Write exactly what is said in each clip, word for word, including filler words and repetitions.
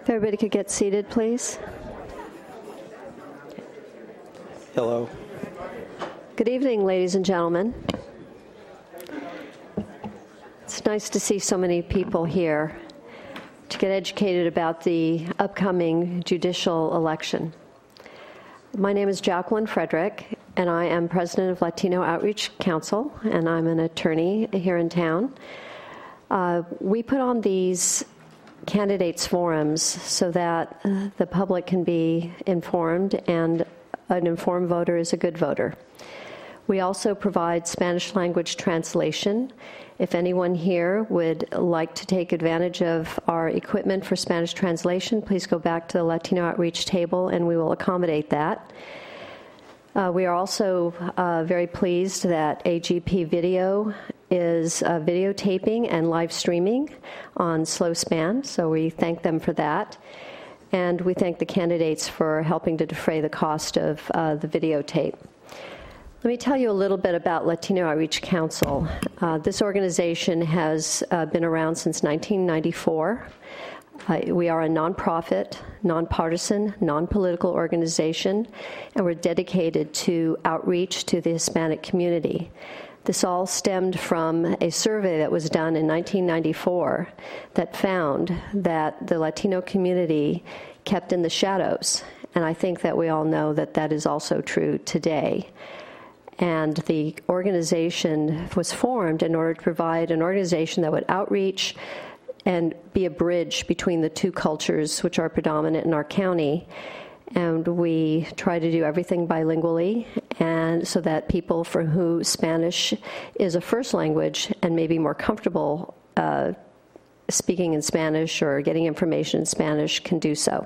If everybody could get seated, please. Hello. Good evening, ladies and gentlemen. It's nice to see so many people here to get educated about the upcoming judicial election. My name is Jacqueline Frederick, and I am president of Latino Outreach Council, and I'm an attorney here in town. Uh, we put on these candidates forums so that uh, the public can be informed, and an informed voter is a good voter. We also provide Spanish language translation. If anyone here would like to take advantage of our equipment for Spanish translation, please go back to the Latino Outreach table and we will accommodate that. Uh, we are also uh, very pleased that A G P Video is uh, videotaping and live streaming on SlowSpan, so we thank them for that. And we thank the candidates for helping to defray the cost of uh, the videotape. Let me tell you a little bit about Latino Outreach Council. Uh, this organization has uh, been around since nineteen ninety-four. Uh, we are a nonprofit, nonpartisan, non-political organization, and we're dedicated to outreach to the Hispanic community. This all stemmed from a survey that was done in nineteen ninety-four that found that the Latino community kept in the shadows. And I think that we all know that that is also true today. And the organization was formed in order to provide an organization that would outreach and be a bridge between the two cultures which are predominant in our county. And we try to do everything bilingually, and so that people for whom Spanish is a first language and may be more comfortable uh, speaking in Spanish or getting information in Spanish can do so.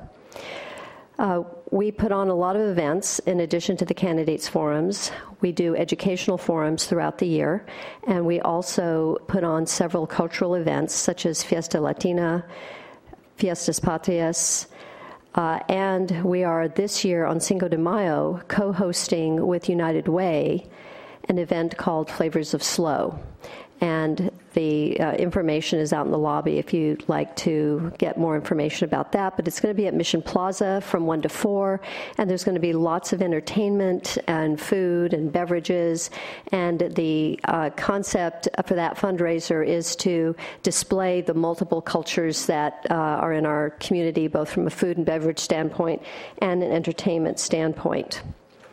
Uh, we put on a lot of events in addition to the candidates forums. We do educational forums throughout the year, and we also put on several cultural events such as Fiesta Latina, Fiestas Patrias, uh, and we are this year on Cinco de Mayo co-hosting with United Way an event called Flavors of Slow. And the uh, information is out in the lobby if you'd like to get more information about that. But it's going to be at Mission Plaza from one to four, and there's going to be lots of entertainment and food and beverages. And the uh, concept for that fundraiser is to display the multiple cultures that uh, are in our community, both from a food and beverage standpoint and an entertainment standpoint.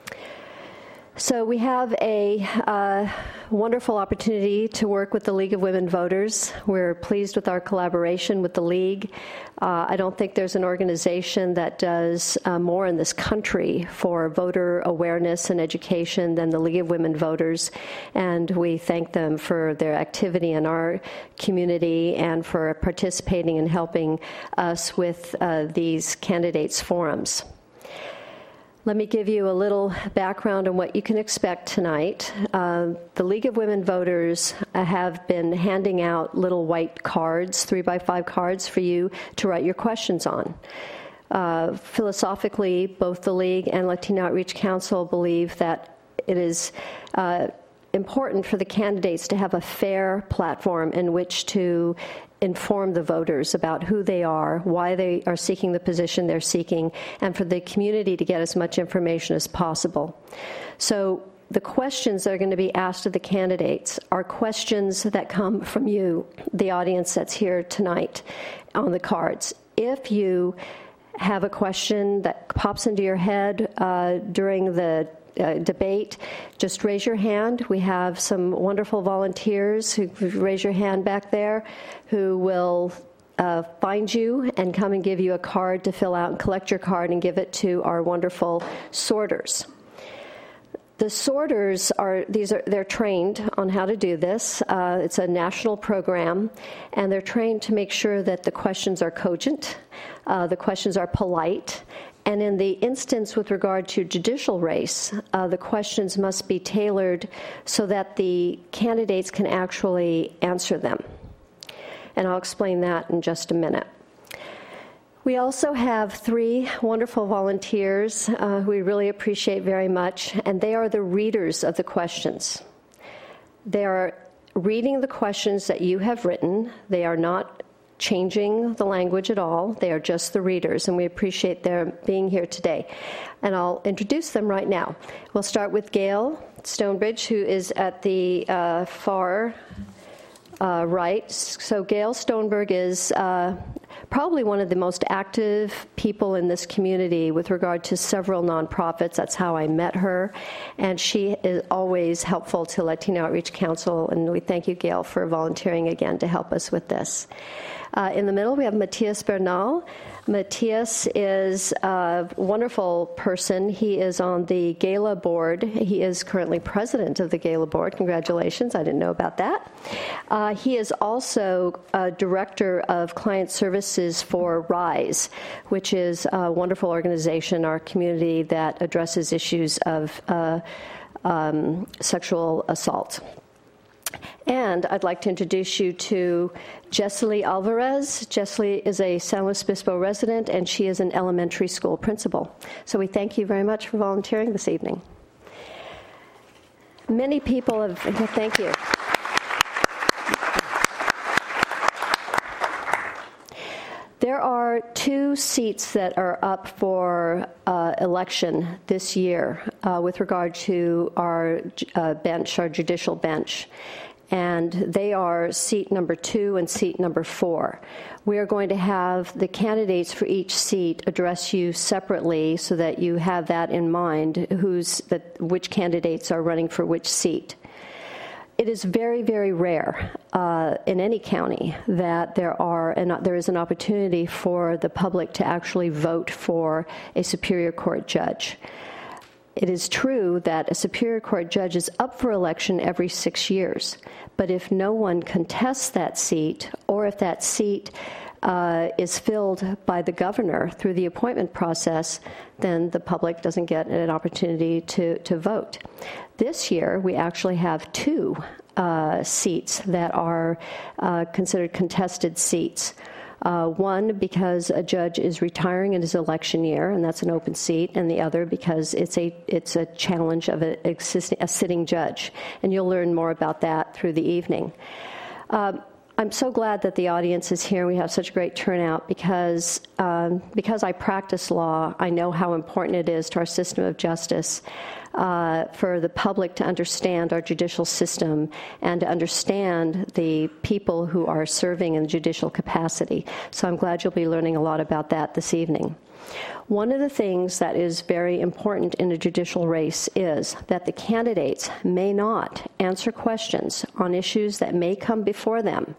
So we have a uh, wonderful opportunity to work with the League of Women Voters. We're pleased with our collaboration with the League. Uh, I don't think there's an organization that does uh, more in this country for voter awareness and education than the League of Women Voters, and we thank them for their activity in our community and for participating and helping us with uh, these candidates forums. Let me give you a little background on what you can expect tonight. Uh, the League of Women Voters have been handing out little white cards, three by five cards, for you to write your questions on. Uh, philosophically, both the League and Latino Outreach Council believe that it is uh, important for the candidates to have a fair platform in which to inform the voters about who they are, why they are seeking the position they're seeking, and for the community to get as much information as possible. So the questions that are going to be asked of the candidates are questions that come from you, the audience that's here tonight, on the cards. If you have a question that pops into your head uh, during the Uh, debate, just raise your hand. We have some wonderful volunteers who raise your hand back there who will uh, find you and come and give you a card to fill out and collect your card and give it to our wonderful sorters. The sorters are, these are, they're trained on how to do this. Uh, it's a national program, and they're trained to make sure that the questions are cogent, uh, the questions are polite, and in the instance with regard to judicial race, uh, the questions must be tailored so that the candidates can actually answer them. And I'll explain that in just a minute. We also have three wonderful volunteers uh, who we really appreciate very much, and they are the readers of the questions. They are reading the questions that you have written. They are not changing the language at all. They are just the readers, and we appreciate their being here today. And I'll introduce them right now. We'll start with Gail Stonebridge, who is at the uh, far uh, right. So Gail Stoneberg is uh, probably one of the most active people in this community with regard to several nonprofits. That's how I met her. And she is always helpful to Latino Outreach Council, and we thank you, Gail, for volunteering again to help us with this. Uh, in the middle, we have Matias Bernal. Matias is a wonderful person. He is on the Gala board. He is currently president of the Gala board. Congratulations. I didn't know about that. Uh, he is also a director of client services for RISE, which is a wonderful organization in our community that addresses issues of uh, um, sexual assault. And I'd like to introduce you to Jesely Alvarez. Jesely is a San Luis Obispo resident, and she is an elementary school principal. So we thank you very much for volunteering this evening. Many people have, thank you. There are two seats that are up for uh, election this year uh, with regard to our uh, bench, our judicial bench. And they are seat number two and seat number four. We are going to have the candidates for each seat address you separately so that you have that in mind, who's the, which candidates are running for which seat. It is very, very rare uh, in any county that there are and there is an opportunity for the public to actually vote for a Superior Court judge. It is true that a Superior Court judge is up for election every six years, but if no one contests that seat, or if that seat uh, is filled by the governor through the appointment process, then the public doesn't get an opportunity to, to vote. This year, we actually have two uh, seats that are uh, considered contested seats. Uh, one, because a judge is retiring in his election year, and that's an open seat, and the other because it's a it's a challenge of a, a sitting judge. And you'll learn more about that through the evening. Um, I'm so glad that the audience is here. We have such a great turnout because um, because I practice law, I know how important it is to our system of justice uh, for the public to understand our judicial system and to understand the people who are serving in the judicial capacity. So I'm glad you'll be learning a lot about that this evening. One of the things that is very important in a judicial race is that the candidates may not answer questions on issues that may come before them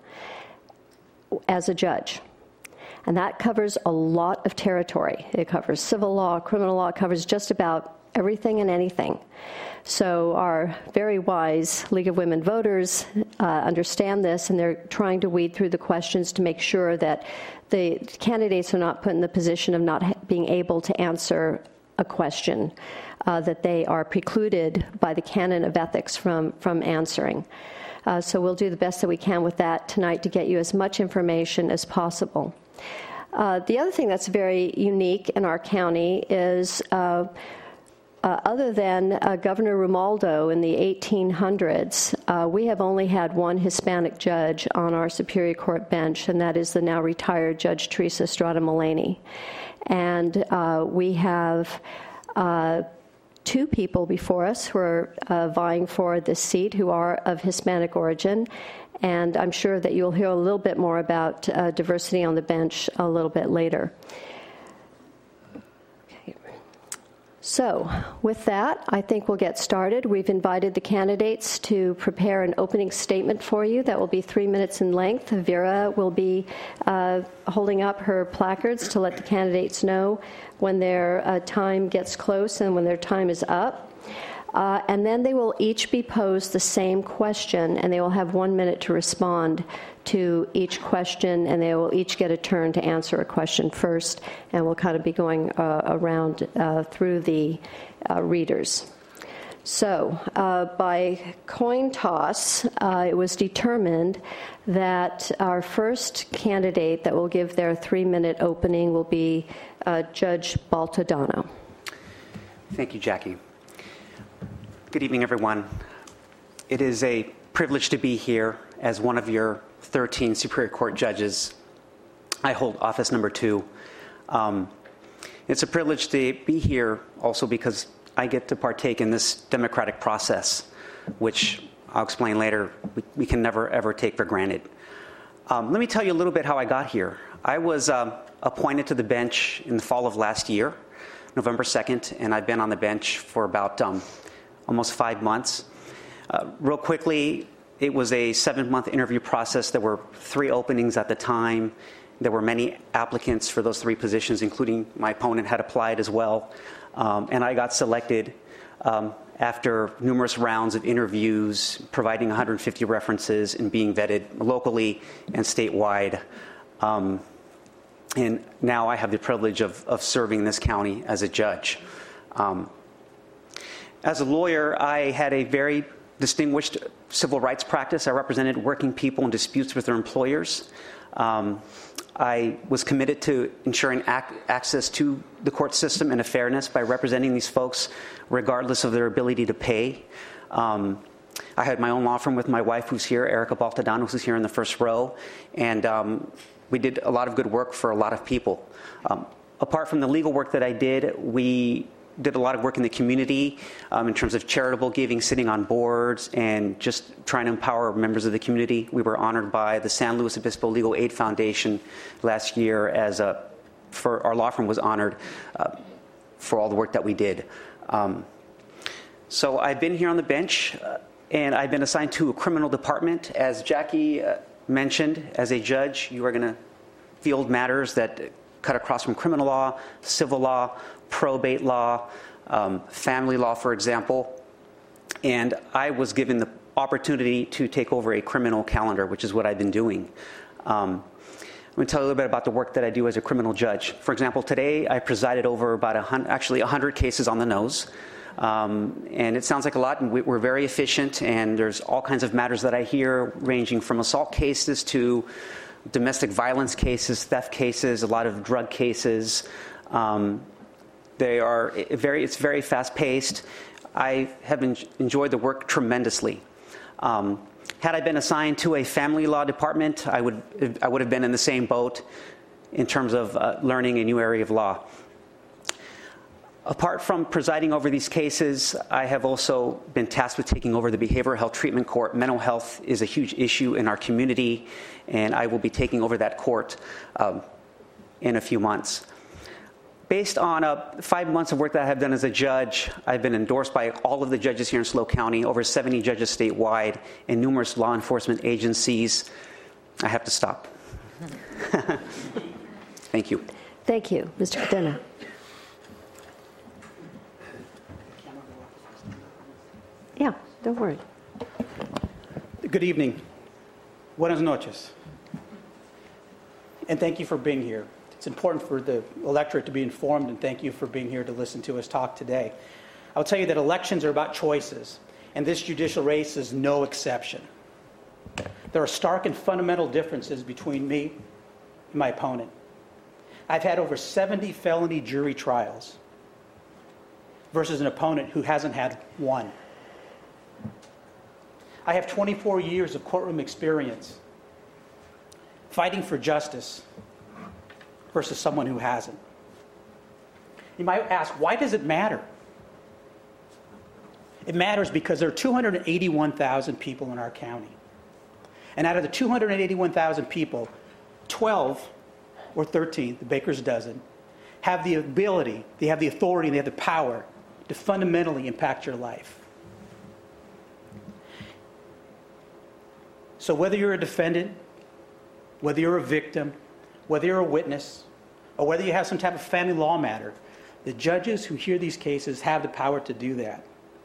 as a judge. And that covers a lot of territory. It covers civil law, criminal law, it covers just about everything and anything. So our very wise League of Women Voters uh, understand this, and they're trying to weed through the questions to make sure that the candidates are not put in the position of not being able to answer a question uh, that they are precluded by the canon of ethics from, from answering. Uh, so we'll do the best that we can with that tonight to get you as much information as possible. Uh, the other thing that's very unique in our county is uh, Uh, other than uh, Governor Romualdo in the eighteen hundreds, uh, we have only had one Hispanic judge on our Superior Court bench, and that is the now retired Judge Teresa Estrada Mulaney. And uh, we have uh, two people before us who are uh, vying for this seat who are of Hispanic origin, and I'm sure that you'll hear a little bit more about uh, diversity on the bench a little bit later. So, with that, I think we'll get started. We've invited the candidates to prepare an opening statement for you that will be three minutes in length. Vera will be uh, holding up her placards to let the candidates know when their uh, time gets close and when their time is up. Uh, and then they will each be posed the same question, and they will have one minute to respond to each question, and they will each get a turn to answer a question first, and we'll kind of be going uh, around uh, through the uh, readers. So, uh, by coin toss, uh, it was determined that our first candidate that will give their three-minute opening will be uh, Judge Baltodano. Thank you, Jackie. Good evening, everyone. It is a privilege to be here as one of your thirteen Superior Court judges I hold office number two. Um, it's a privilege to be here also because I get to partake in this democratic process, which I'll explain later, we, we can never, ever take for granted. Um, let me tell you a little bit how I got here. I was um, appointed to the bench in the fall of last year, November second, and I've been on the bench for about um, almost five months. Uh, real quickly, it was a seven-month interview process. There were three openings at the time. There were many applicants for those three positions, including my opponent had applied as well. Um, and I got selected um, after numerous rounds of interviews, providing one hundred fifty references and being vetted locally and statewide. Um, and now I have the privilege of, of serving this county as a judge. Um, as a lawyer, I had a very distinguished civil rights practice. I represented working people in disputes with their employers. Um, I was committed to ensuring ac- access to the court system and a fairness by representing these folks regardless of their ability to pay. Um, I had my own law firm with my wife, who's here, Erica Baltadano, who's here in the first row, and um, we did a lot of good work for a lot of people. Um, apart from the legal work that I did, we did a lot of work in the community um, in terms of charitable giving, sitting on boards, and just trying to empower members of the community. We were honored by the San Luis Obispo Legal Aid Foundation last year as a, for our law firm was honored uh, for all the work that we did. Um, so I've been here on the bench, uh, and I've been assigned to a criminal department. As Jackie uh, mentioned, as a judge, you are going to field matters that cut across from criminal law, civil law, probate law, um, family law, for example. And I was given the opportunity to take over a criminal calendar, which is what I've been doing. Um, I'm going to tell you a little bit about the work that I do as a criminal judge. For example, today I presided over about a hundred, actually one hundred cases on the nose. Um, and it sounds like a lot, and we, we're very efficient, and there's all kinds of matters that I hear, ranging from assault cases to domestic violence cases, theft cases, a lot of drug cases. Um, They are very, it's very fast-paced. I have en- enjoyed the work tremendously. Um, had I been assigned to a family law department, I would, I would have been in the same boat in terms of uh, learning a new area of law. Apart from presiding over these cases, I have also been tasked with taking over the Behavioral Health Treatment Court. Mental health is a huge issue in our community, and I will be taking over that court um, in a few months. Based on uh, five months of work that I have done as a judge, I've been endorsed by all of the judges here in SLO County, over seventy judges statewide, and numerous law enforcement agencies. I have to stop. Thank you. Thank you. Mister Cadena. Yeah, don't worry. Good evening. Buenas noches. And thank you for being here. It's important for the electorate to be informed, and thank you for being here to listen to us talk today. I'll tell you that elections are about choices, and this judicial race is no exception. There are stark and fundamental differences between me and my opponent. I've had over seventy felony jury trials versus an opponent who hasn't had one. I have twenty-four years of courtroom experience fighting for justice versus someone who hasn't. You might ask, why does it matter? It matters because there are two hundred eighty-one thousand people in our county. And out of the two hundred eighty-one thousand people, twelve or thirteen, the baker's dozen, have the ability, they have the authority, and they have the power to fundamentally impact your life. So whether you're a defendant, whether you're a victim, whether you're a witness, or whether you have some type of family law matter, the judges who hear these cases have the power to do that.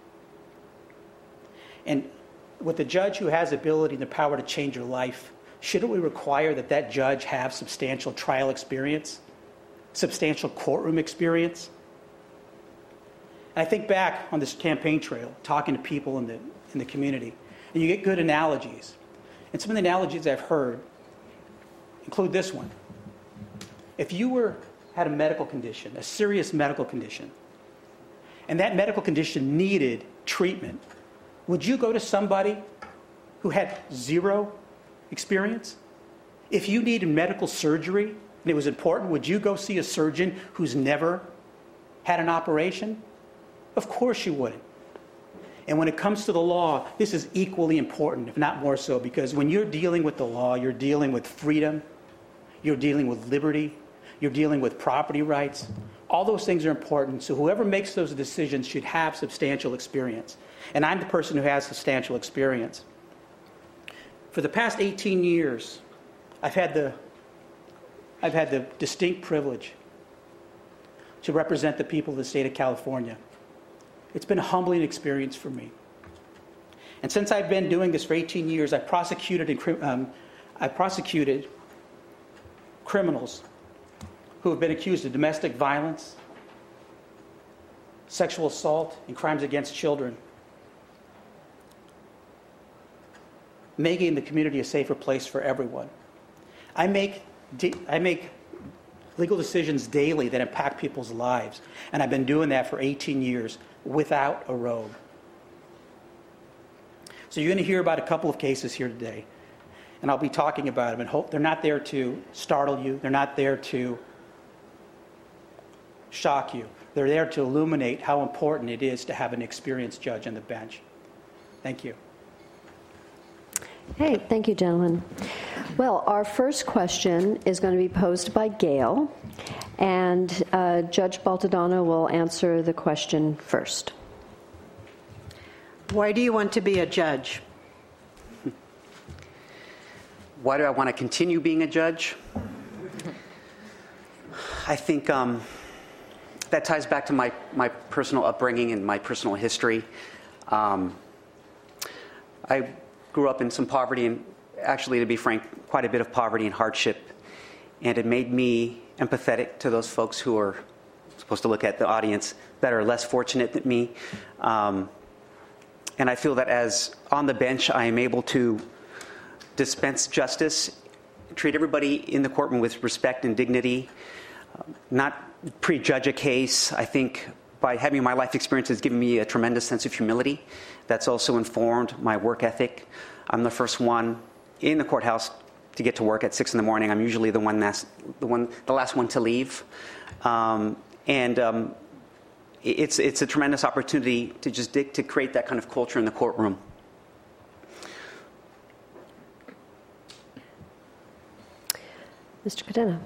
And with the judge who has the ability and the power to change your life, shouldn't we require that that judge have substantial trial experience, substantial courtroom experience? And I think back on this campaign trail, talking to people in the, in the community, and you get good analogies. And some of the analogies I've heard include this one. If you were had a medical condition, a serious medical condition, and that medical condition needed treatment, would you go to somebody who had zero experience? If you needed medical surgery and it was important, would you go see a surgeon who's never had an operation? Of course you wouldn't. And when it comes to the law, this is equally important, if not more so, because when you're dealing with the law, you're dealing with freedom, you're dealing with liberty, you're dealing with property rights. All those things are important, so whoever makes those decisions should have substantial experience. And I'm the person who has substantial experience. For the past eighteen years, I've had the, I've had the distinct privilege to represent the people of the state of California. It's been a humbling experience for me. And since I've been doing this for eighteen years, I prosecuted, and, um, I prosecuted criminals who have been accused of domestic violence, sexual assault, and crimes against children, making the community a safer place for everyone. I make, I make legal decisions daily that impact people's lives, and I've been doing that for eighteen years without a robe. So you're going to hear about a couple of cases here today, and I'll be talking about them, and hope they're not there to startle you, they're not there to shock you. They're there to illuminate how important it is to have an experienced judge on the bench. Thank you. Hey, thank you, gentlemen. Well, our first question is going to be posed by Gail, and uh, Judge Baltodano will answer the question first. Why do you want to be a judge? Why do I want to continue being a judge? I think um, that ties back to my, my personal upbringing and my personal history. Um, I grew up in some poverty, and actually, to be frank, quite a bit of poverty and hardship. And it made me empathetic to those folks who are supposed to look at the audience that are less fortunate than me. Um, and I feel that as on the bench, I am able to dispense justice, treat everybody in the courtroom with respect and dignity, uh, not prejudge a case. I think by having my life experience has given me a tremendous sense of humility. That's also informed my work ethic. I'm the first one in the courthouse to get to work at six in the morning. I'm usually the one that's the one, the last one to leave, um, and um, it's it's a tremendous opportunity to just dig, to create that kind of culture in the courtroom. Mister Cadena.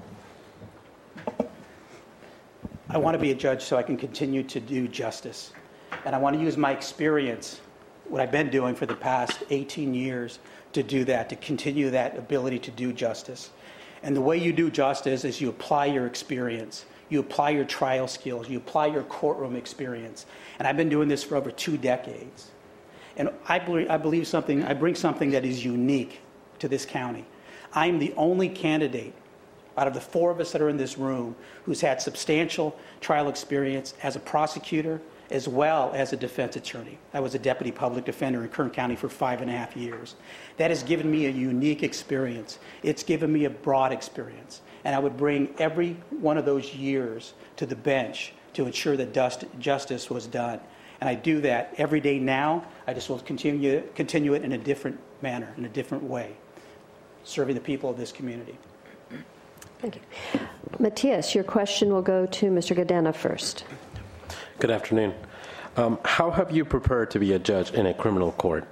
I want to be a judge so I can continue to do justice. And I want to use my experience, what I've been doing for the past eighteen years, to do that, to continue that ability to do justice. And the way you do justice is you apply your experience. You apply your trial skills. You apply your courtroom experience. And I've been doing this for over two decades. And I believe, I believe something, I bring something that is unique to this county. I'm the only candidate out of the four of us that are in this room who's had substantial trial experience as a prosecutor as well as a defense attorney. I was a deputy public defender in Kern County for five and a half years. That has given me a unique experience. It's given me a broad experience. And I would bring every one of those years to the bench to ensure that dust, justice was done. And I do that every day now. I just will continue, continue it in a different manner, in a different way, serving the people of this community. Thank you. Matthias, your question will go to Mister Cadena first. Good afternoon. Um, how have you prepared to be a judge in a criminal court?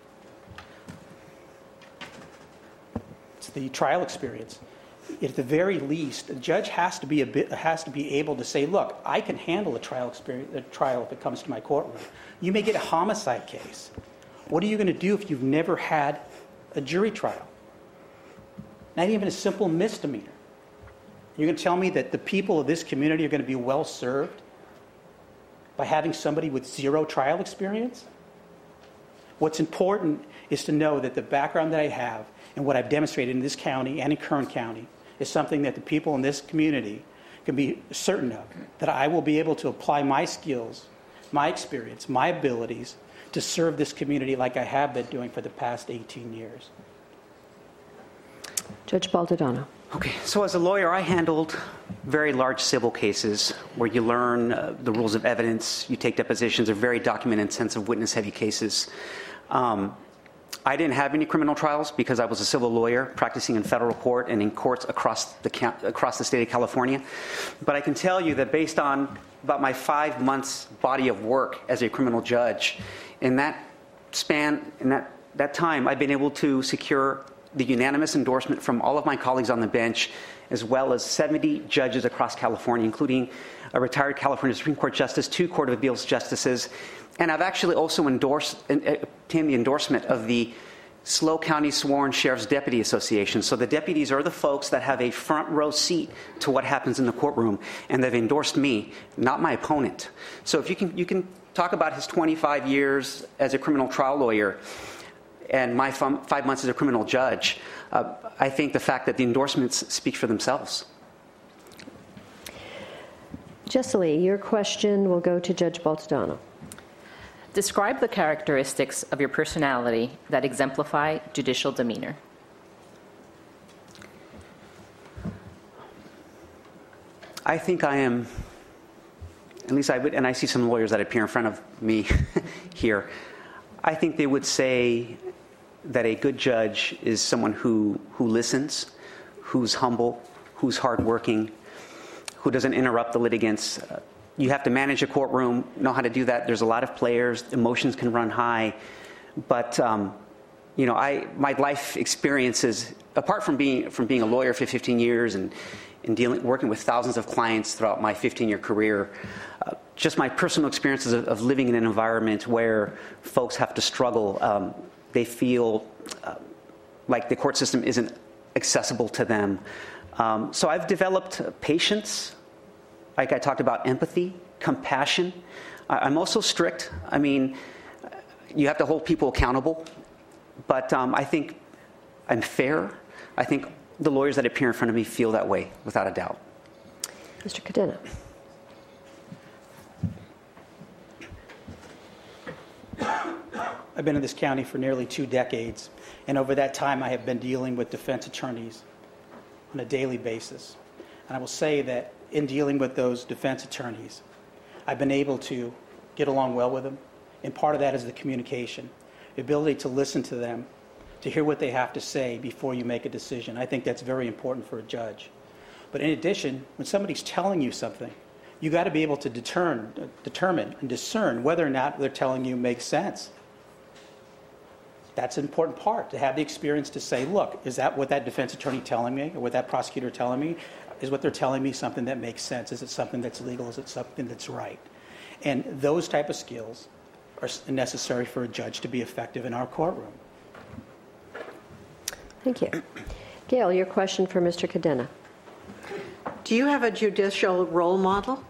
It's the trial experience. At the very least, the judge has to be a bit, has to be able to say, "Look, I can handle a trial experience, a trial if it comes to my courtroom." You may get a homicide case. What are you going to do if you've never had a jury trial? Not even a simple misdemeanor. You're going to tell me that the people of this community are going to be well served by having somebody with zero trial experience? What's important is to know that the background that I have and what I've demonstrated in this county and in Kern County is something that the people in this community can be certain of, that I will be able to apply my skills, my experience, my abilities to serve this community like I have been doing for the past eighteen years. Judge Baltodano. Okay, so as a lawyer, I handled very large civil cases where you learn uh, the rules of evidence, you take depositions, are very document-intensive, witness-heavy cases. Um, I didn't have any criminal trials because I was a civil lawyer practicing in federal court and in courts across the across the state of California. But I can tell you that based on about my five months body of work as a criminal judge, in that span, in that, that time, I've been able to secure the unanimous endorsement from all of my colleagues on the bench, as well as seventy judges across California, including a retired California Supreme Court justice, two Court of Appeals justices. And I've actually also endorsed, obtained the endorsement of the SLO County Sworn Sheriff's Deputy Association. So the deputies are the folks that have a front row seat to what happens in the courtroom, and they've endorsed me, not my opponent. So if you can, you can talk about his twenty-five years as a criminal trial lawyer and my f- five months as a criminal judge. Uh, I think the fact that the endorsements speak for themselves. Jessica, your question will go to Judge Baltodano. Describe the characteristics of your personality that exemplify judicial demeanor. I think I am, at least I would, and I see some lawyers that appear in front of me here, I think they would say that a good judge is someone who, who listens, who's humble, who's hardworking, who doesn't interrupt the litigants. Uh, you have to manage a courtroom, know how to do that. There's a lot of players, emotions can run high. But, um, you know, I, my life experiences, apart from being, from being a lawyer for fifteen years and, and dealing, working with thousands of clients throughout my fifteen-year career, uh, just my personal experiences of, of living in an environment where folks have to struggle. Um, they feel uh, like the court system isn't accessible to them. Um, so I've developed patience, like I talked about, empathy, compassion. I, I'm also strict. I mean, you have to hold people accountable. But um, I think I'm fair. I think the lawyers that appear in front of me feel that way, without a doubt. Mister Cadena. I've been in this county for nearly two decades, and over that time I have been dealing with defense attorneys on a daily basis. And I will say that in dealing with those defense attorneys, I've been able to get along well with them, and part of that is the communication, the ability to listen to them, to hear what they have to say before you make a decision. I think that's very important for a judge. But in addition, when somebody's telling you something, you got to be able to determine, determine and discern whether or not they're telling you makes sense. That's an important part, to have the experience to say, look, is that what that defense attorney telling me, or what that prosecutor telling me? Is what they're telling me something that makes sense? Is it something that's legal? Is it something that's right? And those type of skills are necessary for a judge to be effective in our courtroom. Thank you. Gail, your question for Mister Cadena. Do you have a judicial role model?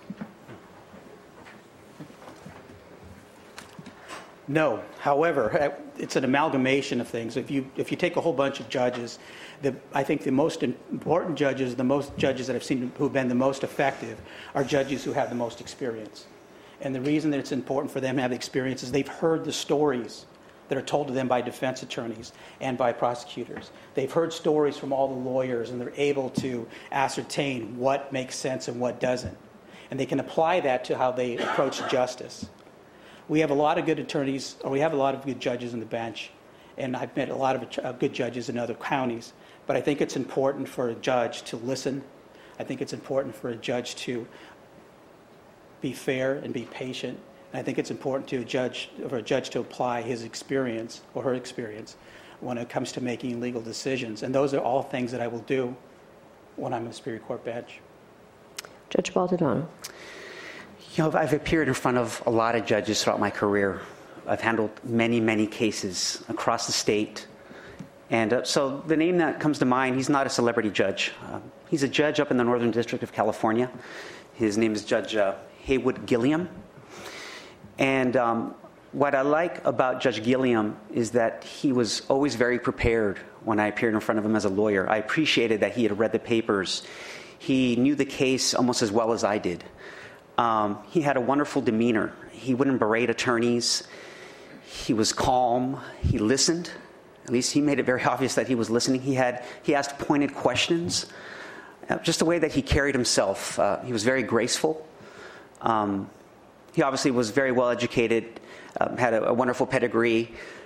No. However, it's an amalgamation of things. If you if you take a whole bunch of judges, the, I think the most important judges, the most judges that I've seen who have been the most effective, are judges who have the most experience. And the reason that it's important for them to have the experience is they've heard the stories that are told to them by defense attorneys and by prosecutors. They've heard stories from all the lawyers, and they're able to ascertain what makes sense and what doesn't. And they can apply that to how they approach justice. We have a lot of good attorneys, or we have a lot of good judges on the bench, and I've met a lot of uh, good judges in other counties. But I think it's important for a judge to listen. I think it's important for a judge to be fair and be patient. And I think it's important to a judge, for a judge to apply his experience or her experience when it comes to making legal decisions. And those are all things that I will do when I'm on the Superior Court bench. Judge Baltodano. You know, I've appeared in front of a lot of judges throughout my career. I've handled many, many cases across the state. And uh, so the name that comes to mind, he's not a celebrity judge. Uh, he's a judge up in the Northern District of California. His name is Judge uh, Haywood Gilliam. And um, what I like about Judge Gilliam is that he was always very prepared when I appeared in front of him as a lawyer. I appreciated that he had read the papers. He knew the case almost as well as I did. Um, he had a wonderful demeanor. He wouldn't berate attorneys. He was calm. He listened. At least he made it very obvious that he was listening. He had he asked pointed questions. Uh, just the way that he carried himself. Uh, he was very graceful. Um, he obviously was very well educated, um, had a, a wonderful pedigree.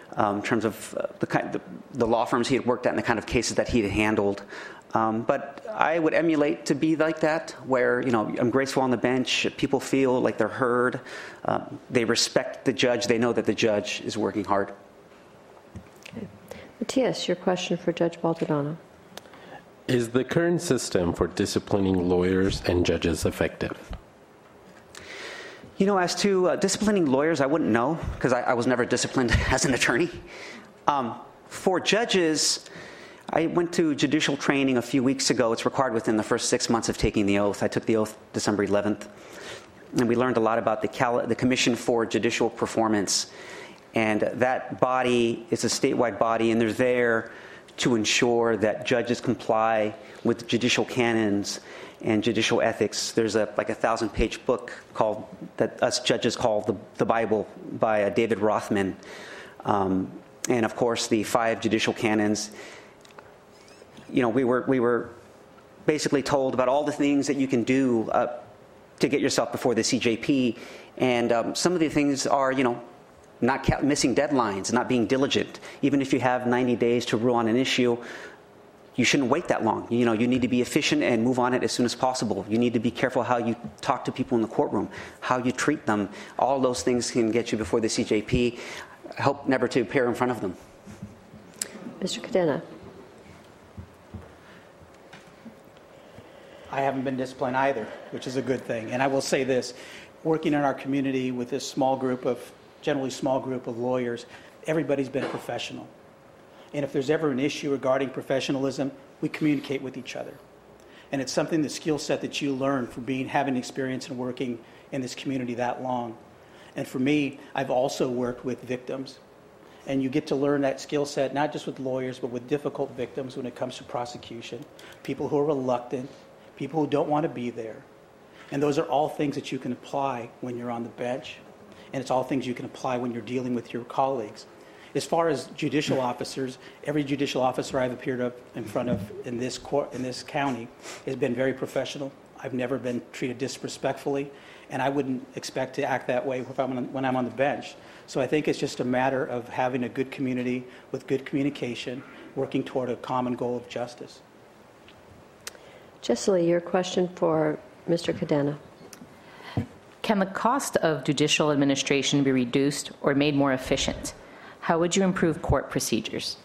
um, in terms of uh, the, kind, the, the law firms he had worked at and the kind of cases that he had handled. Um, but I would emulate to be like that, where, you know, I'm graceful on the bench, people feel like they're heard, uh, they respect the judge, they know that the judge is working hard. Okay. Matthias, your question for Judge Baldadano. Is the current system for disciplining lawyers and judges effective? You know, as to uh, disciplining lawyers, I wouldn't know, because I, I was never disciplined as an attorney. Um, for judges, I went to judicial training a few weeks ago. It's required within the first six months of taking the oath. I took the oath December eleventh. And we learned a lot about the, Cal- the Commission for Judicial Performance. And that body is a statewide body, and they're there to ensure that judges comply with judicial canons and judicial ethics. There's a like a thousand-page book called that us judges call the, the Bible by uh, David Rothman. Um, and, of course, the five judicial canons. You know, we were we were basically told about all the things that you can do uh, to get yourself before the C J P, and um, some of the things are, you know, not ca- missing deadlines, not being diligent. Even if you have ninety days to rule on an issue, you shouldn't wait that long. You know, you need to be efficient and move on it as soon as possible. You need to be careful how you talk to people in the courtroom, how you treat them. All those things can get you before the C J P. I hope never to appear in front of them. Mister Cadena. I haven't been disciplined either, which is a good thing. And I will say this, working in our community with this small group of, generally small group of lawyers, everybody's been professional. And if there's ever an issue regarding professionalism, we communicate with each other. And it's something, the skill set that you learn from being, having experience and working in this community that long. And for me, I've also worked with victims. And you get to learn that skill set, not just with lawyers, but with difficult victims when it comes to prosecution, people who are reluctant, people who don't want to be there. And those are all things that you can apply when you're on the bench. And it's all things you can apply when you're dealing with your colleagues. As far as judicial officers, every judicial officer I've appeared up in front of in this court, in this county, has been very professional. I've never been treated disrespectfully, and I wouldn't expect to act that way if I'm on, when I'm on the bench. So I think it's just a matter of having a good community with good communication, working toward a common goal of justice. Cicely, your question for Mister Cadena. Can the cost of judicial administration be reduced or made more efficient? How would you improve court procedures?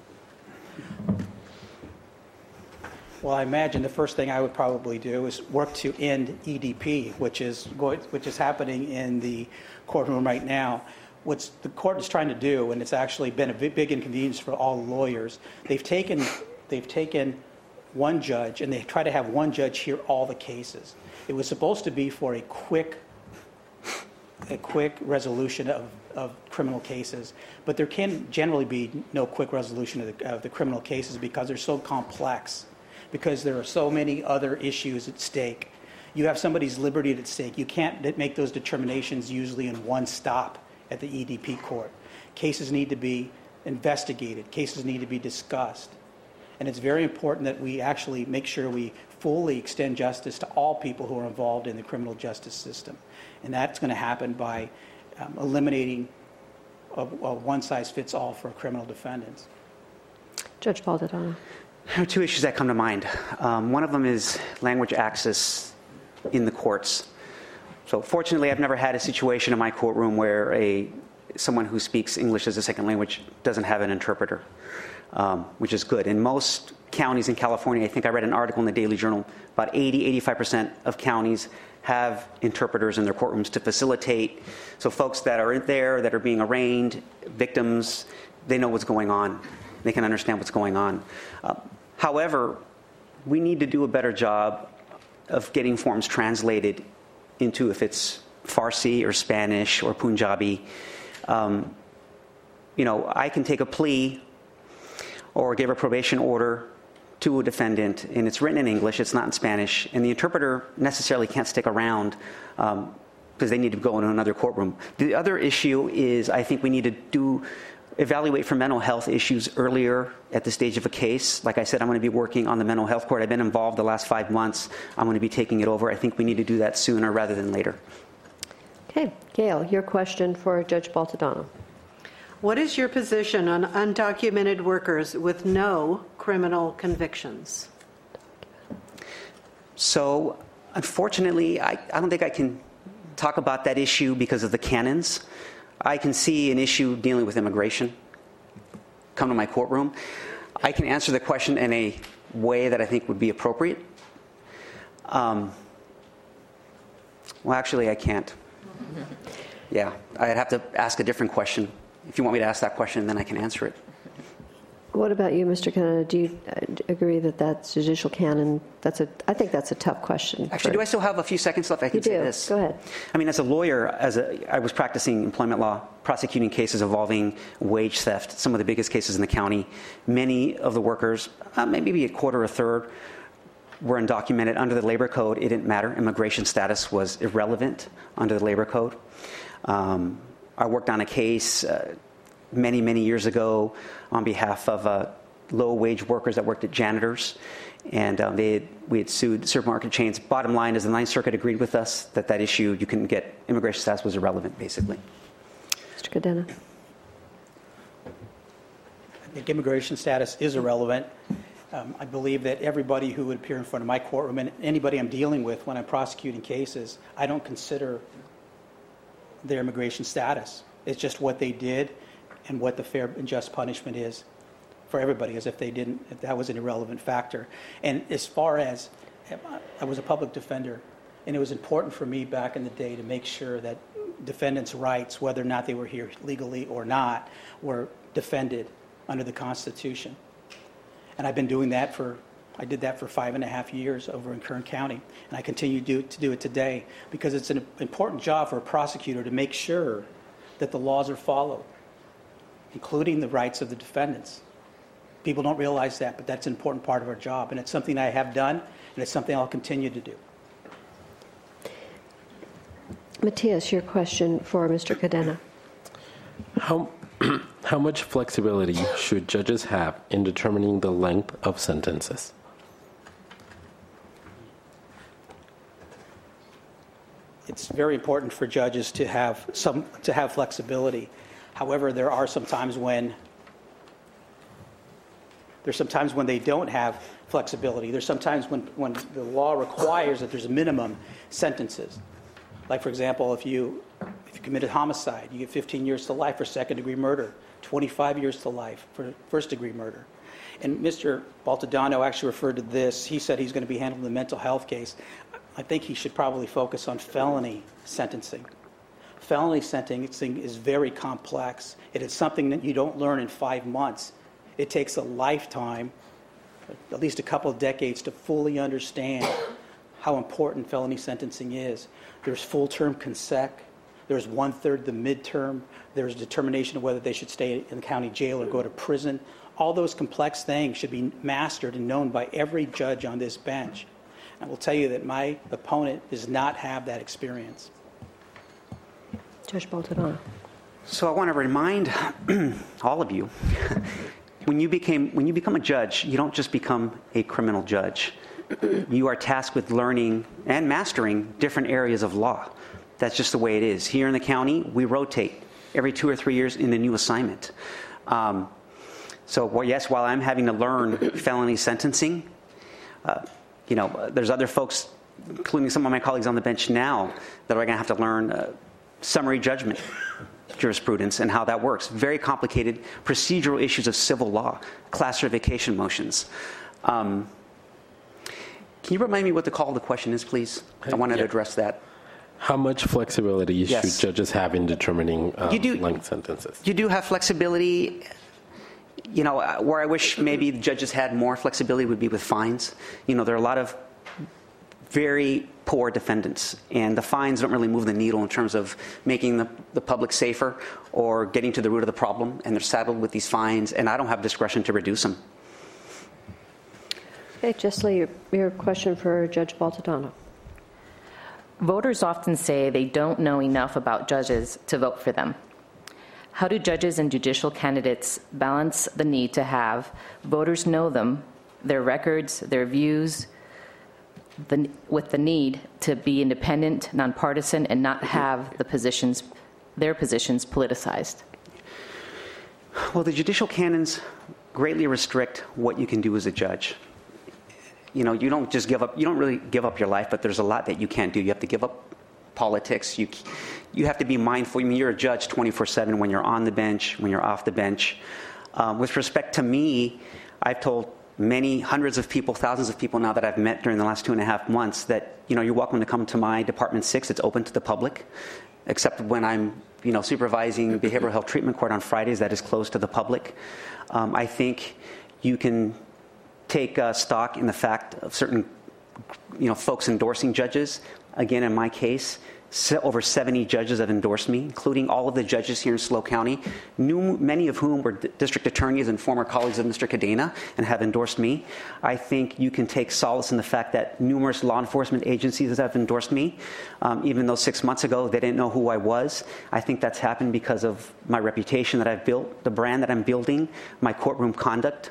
Well, I imagine the first thing I would probably do is work to end E D P, which is going, which is happening in the courtroom right now. What the court is trying to do, and it's actually been a big, big inconvenience for all lawyers, they've taken they've taken one judge and they try to have one judge hear all the cases. It was supposed to be for a quick a quick resolution of, of criminal cases, but there can generally be no quick resolution of the, of the criminal cases because they're so complex, because there are so many other issues at stake. You have somebody's liberty at stake. You can't make those determinations usually in one stop at the E D P court. Cases need to be investigated. Cases need to be discussed. And it's very important that we actually make sure we fully extend justice to all people who are involved in the criminal justice system. And that's going to happen by um, eliminating a, a one-size-fits-all for criminal defendants. Judge Baldadano. There are two issues that come to mind. Um, one of them is language access in the courts. So fortunately, I've never had a situation in my courtroom where a someone who speaks English as a second language doesn't have an interpreter, um, which is good. In most counties in California, I think I read an article in the Daily Journal, about eighty, eighty-five percent of counties have interpreters in their courtrooms to facilitate. So folks that are there, that are being arraigned, victims, they know what's going on. They can understand what's going on. Uh, however, we need to do a better job of getting forms translated into, if it's Farsi or Spanish or Punjabi. Um, you know, I can take a plea or give a probation order to a defendant, and it's written in English, it's not in Spanish, and the interpreter necessarily can't stick around um, because they need to go into another courtroom. The other issue is I think we need to do evaluate for mental health issues earlier at the stage of a case. Like I said, I'm going to be working on the mental health court. I've been involved the last five months. I'm going to be taking it over. I think we need to do that sooner rather than later. Okay. Gail, your question for Judge Baldadano. What is your position on undocumented workers with no criminal convictions? So, unfortunately, I, I don't think I can talk about that issue because of the canons. I can see an issue dealing with immigration come to my courtroom. I can answer the question in a way that I think would be appropriate. Um, well, actually, I can't. Yeah, I'd have to ask a different question. If you want me to ask that question, then I can answer it. What about you, Mister Canada? Do you uh, agree that that's judicial canon? That's a. I think that's a tough question. Actually, for, do I still have a few seconds left? I can You say do. this. Go ahead. I mean, as a lawyer, as a, I was practicing employment law, prosecuting cases involving wage theft, some of the biggest cases in the county. Many of the workers, uh, maybe a quarter or a third, were undocumented. Under the labor code, it didn't matter. Immigration status was irrelevant under the labor code. Um, I worked on a case uh, many, many years ago on behalf of uh, low-wage workers that worked at janitors, and um, they had, we had sued supermarket chains. Bottom line is the Ninth Circuit agreed with us that that issue, you couldn't get, immigration status was irrelevant, basically. Mister Cadena. I think immigration status is irrelevant. Um, I believe that everybody who would appear in front of my courtroom and anybody I'm dealing with when I'm prosecuting cases, I don't consider their immigration status. It's just what they did and what the fair and just punishment is for everybody, as if they didn't, if that was an irrelevant factor. And as far as, I was a public defender, and it was important for me back in the day to make sure that defendants' rights, whether or not they were here legally or not, were defended under the Constitution. And I've been doing that for, I did that for five and a half years over in Kern County. And I continue to do, to do it today because it's an important job for a prosecutor to make sure that the laws are followed, including the rights of the defendants. People don't realize that, but that's an important part of our job. And it's something I have done, and it's something I'll continue to do. Matthias, your question for Mister Cadena. How, how much flexibility should judges have in determining the length of sentences? It's very important for judges to have some to have flexibility. However, there are some times when there's sometimes when they don't have flexibility. There's sometimes when, when the law requires that there's minimum sentences. Like, for example, if you if you committed homicide, you get fifteen years to life for second-degree murder, twenty-five years to life for first-degree murder. And Mister Baltodano actually referred to this. He said he's going to be handling the mental health case. I think he should probably focus on felony sentencing. Felony sentencing is very complex. It is something that you don't learn in five months. It takes a lifetime, at least a couple of decades, to fully understand how important felony sentencing is. There's full-term consec. There's one-third the midterm. There's determination of whether they should stay in the county jail or go to prison. All those complex things should be mastered and known by every judge on this bench. I will tell you that my opponent does not have that experience. Judge Baltodano. So I want to remind all of you, when you became when you become a judge, you don't just become a criminal judge. You are tasked with learning and mastering different areas of law. That's just the way it is. Here in the county, we rotate every two or three years in a new assignment. Um, so, well, yes, while I'm having to learn felony sentencing, uh, you know, there's other folks, including some of my colleagues on the bench now, that are going to have to learn uh, summary judgment jurisprudence and how that works. Very complicated procedural issues of civil law, class certification motions. Um, can you remind me what the call to the question is, please? I wanted yeah. to address that. How much flexibility Yes. should judges have in determining um, You do- length sentences? You do have flexibility. You know, uh, where I wish maybe the judges had more flexibility would be with fines. You know, there are a lot of very poor defendants, and the fines don't really move the needle in terms of making the, the public safer or getting to the root of the problem, and they're saddled with these fines, and I don't have discretion to reduce them. Okay, Jessley, your, your question for Judge Baltodano. Voters often say they don't know enough about judges to vote for them. How do judges and judicial candidates balance the need to have voters know them, their records, their views, the, with the need to be independent, nonpartisan, and not have the positions, their positions politicized? Well, the judicial canons greatly restrict what you can do as a judge. You know, you don't just give up, you don't really give up your life, but there's a lot that you can't do. You have to give up politics. You, you have to be mindful. I mean, you're a judge twenty-four seven when you're on the bench, when you're off the bench. Um, with respect to me, I've told many hundreds of people, thousands of people now that I've met during the last two and a half months that, you know, you're welcome to come to my Department six. It's open to the public, except when I'm, you know, supervising behavioral health treatment court on Fridays. That is closed to the public. Um, I think you can take uh, stock in the fact of certain, you know, folks endorsing judges. Again, in my case, over seventy judges have endorsed me, including all of the judges here in SLO County, new, many of whom were d- district attorneys and former colleagues of Mister Cadena and have endorsed me. I think you can take solace in the fact that numerous law enforcement agencies have endorsed me. Um, even though six months ago they didn't know who I was, I think that's happened because of my reputation that I've built, the brand that I'm building, my courtroom conduct.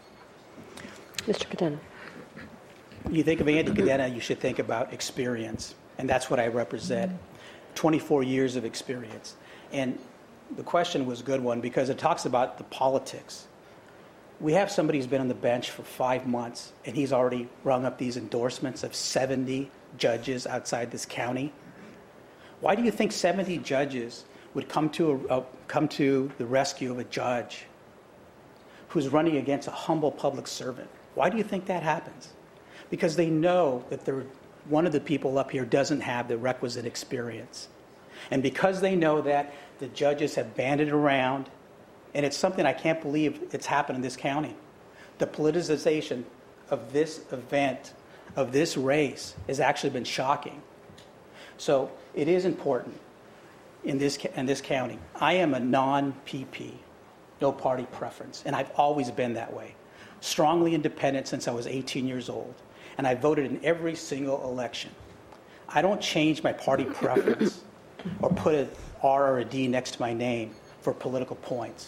Mister Cadena. You think of Andy Cadena, you should think about experience. And that's what I represent, twenty-four years of experience. And the question was a good one because it talks about the politics. We have somebody who's been on the bench for five months, and he's already rung up these endorsements of seventy judges outside this county. Why do you think seventy judges would come to, a, a, come to the rescue of a judge who's running against a humble public servant? Why do you think that happens? Because they know that they're one of the people up here doesn't have the requisite experience. And because they know that, the judges have banded around, and it's something I can't believe it's happened in this county. The politicization of this event, of this race, has actually been shocking. So it is important in this, in this county. I am a non-P P, no party preference, and I've always been that way. Strongly independent since I was eighteen years old. And I voted in every single election. I don't change my party preference or put an R or a D next to my name for political points.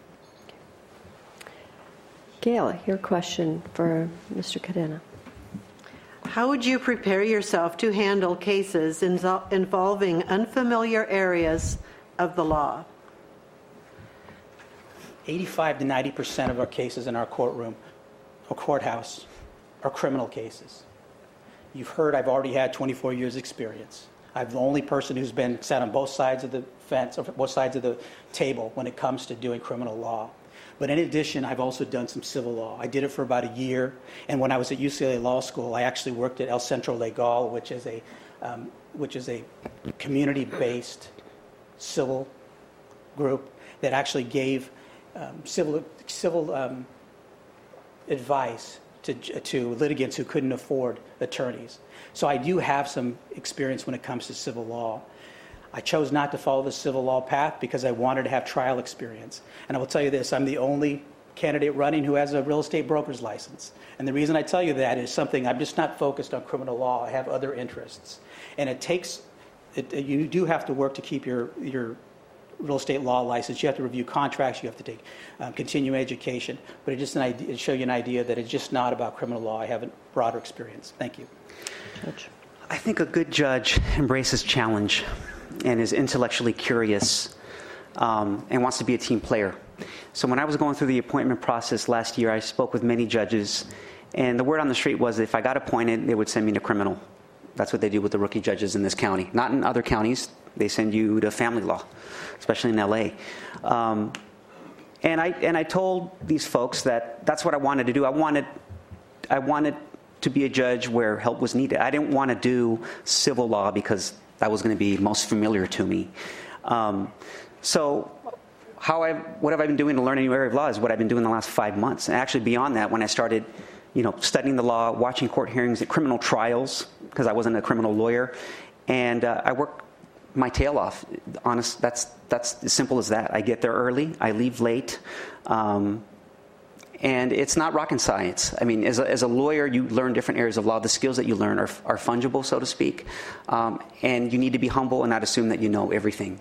Gail, your question for Mister Cadena. How would you prepare yourself to handle cases insol- involving unfamiliar areas of the law? eighty-five to ninety percent of our cases in our courtroom or courthouse are criminal cases. You've heard I've already had twenty-four years experience. I'm the only person who's been sat on both sides of the fence, or both sides of the table when it comes to doing criminal law. But in addition, I've also done some civil law. I did it for about a year, and when I was at U C L A Law School, I actually worked at El Centro Legal, which is a, um, which is a community-based civil group that actually gave um, civil, civil um, advice To, to litigants who couldn't afford attorneys. So I do have some experience when it comes to civil law. I chose not to follow the civil law path because I wanted to have trial experience. And I will tell you this, I'm the only candidate running who has a real estate broker's license. And the reason I tell you that is something, I'm just not focused on criminal law. I have other interests. And it takes, it, you do have to work to keep your, your real estate law license. You have to review contracts. You have to take um, continuing education. But it just an idea, it show you an idea that it's just not about criminal law. I have a broader experience. Thank you. Judge. I think a good judge embraces challenge and is intellectually curious um, and wants to be a team player. So when I was going through the appointment process last year, I spoke with many judges, and the word on the street was if I got appointed, they would send me to criminal. That's what they do with the rookie judges in this county. Not in other counties. They send you to family law, especially in L A. Um, and I and I told these folks that that's what I wanted to do. I wanted, I wanted to be a judge where help was needed. I didn't want to do civil law because that was going to be most familiar to me. Um, so how I what have I been doing to learn a new area of law is what I've been doing the last five months. And actually beyond that, when I started, you know, studying the law, watching court hearings at criminal trials, because I wasn't a criminal lawyer, and uh, I worked my tail off. Honest, that's that's as simple as that. I get there early, I leave late, um, and it's not rocket science. I mean, as a, as a lawyer, you learn different areas of law. The skills that you learn are are fungible, so to speak, um, and you need to be humble and not assume that you know everything.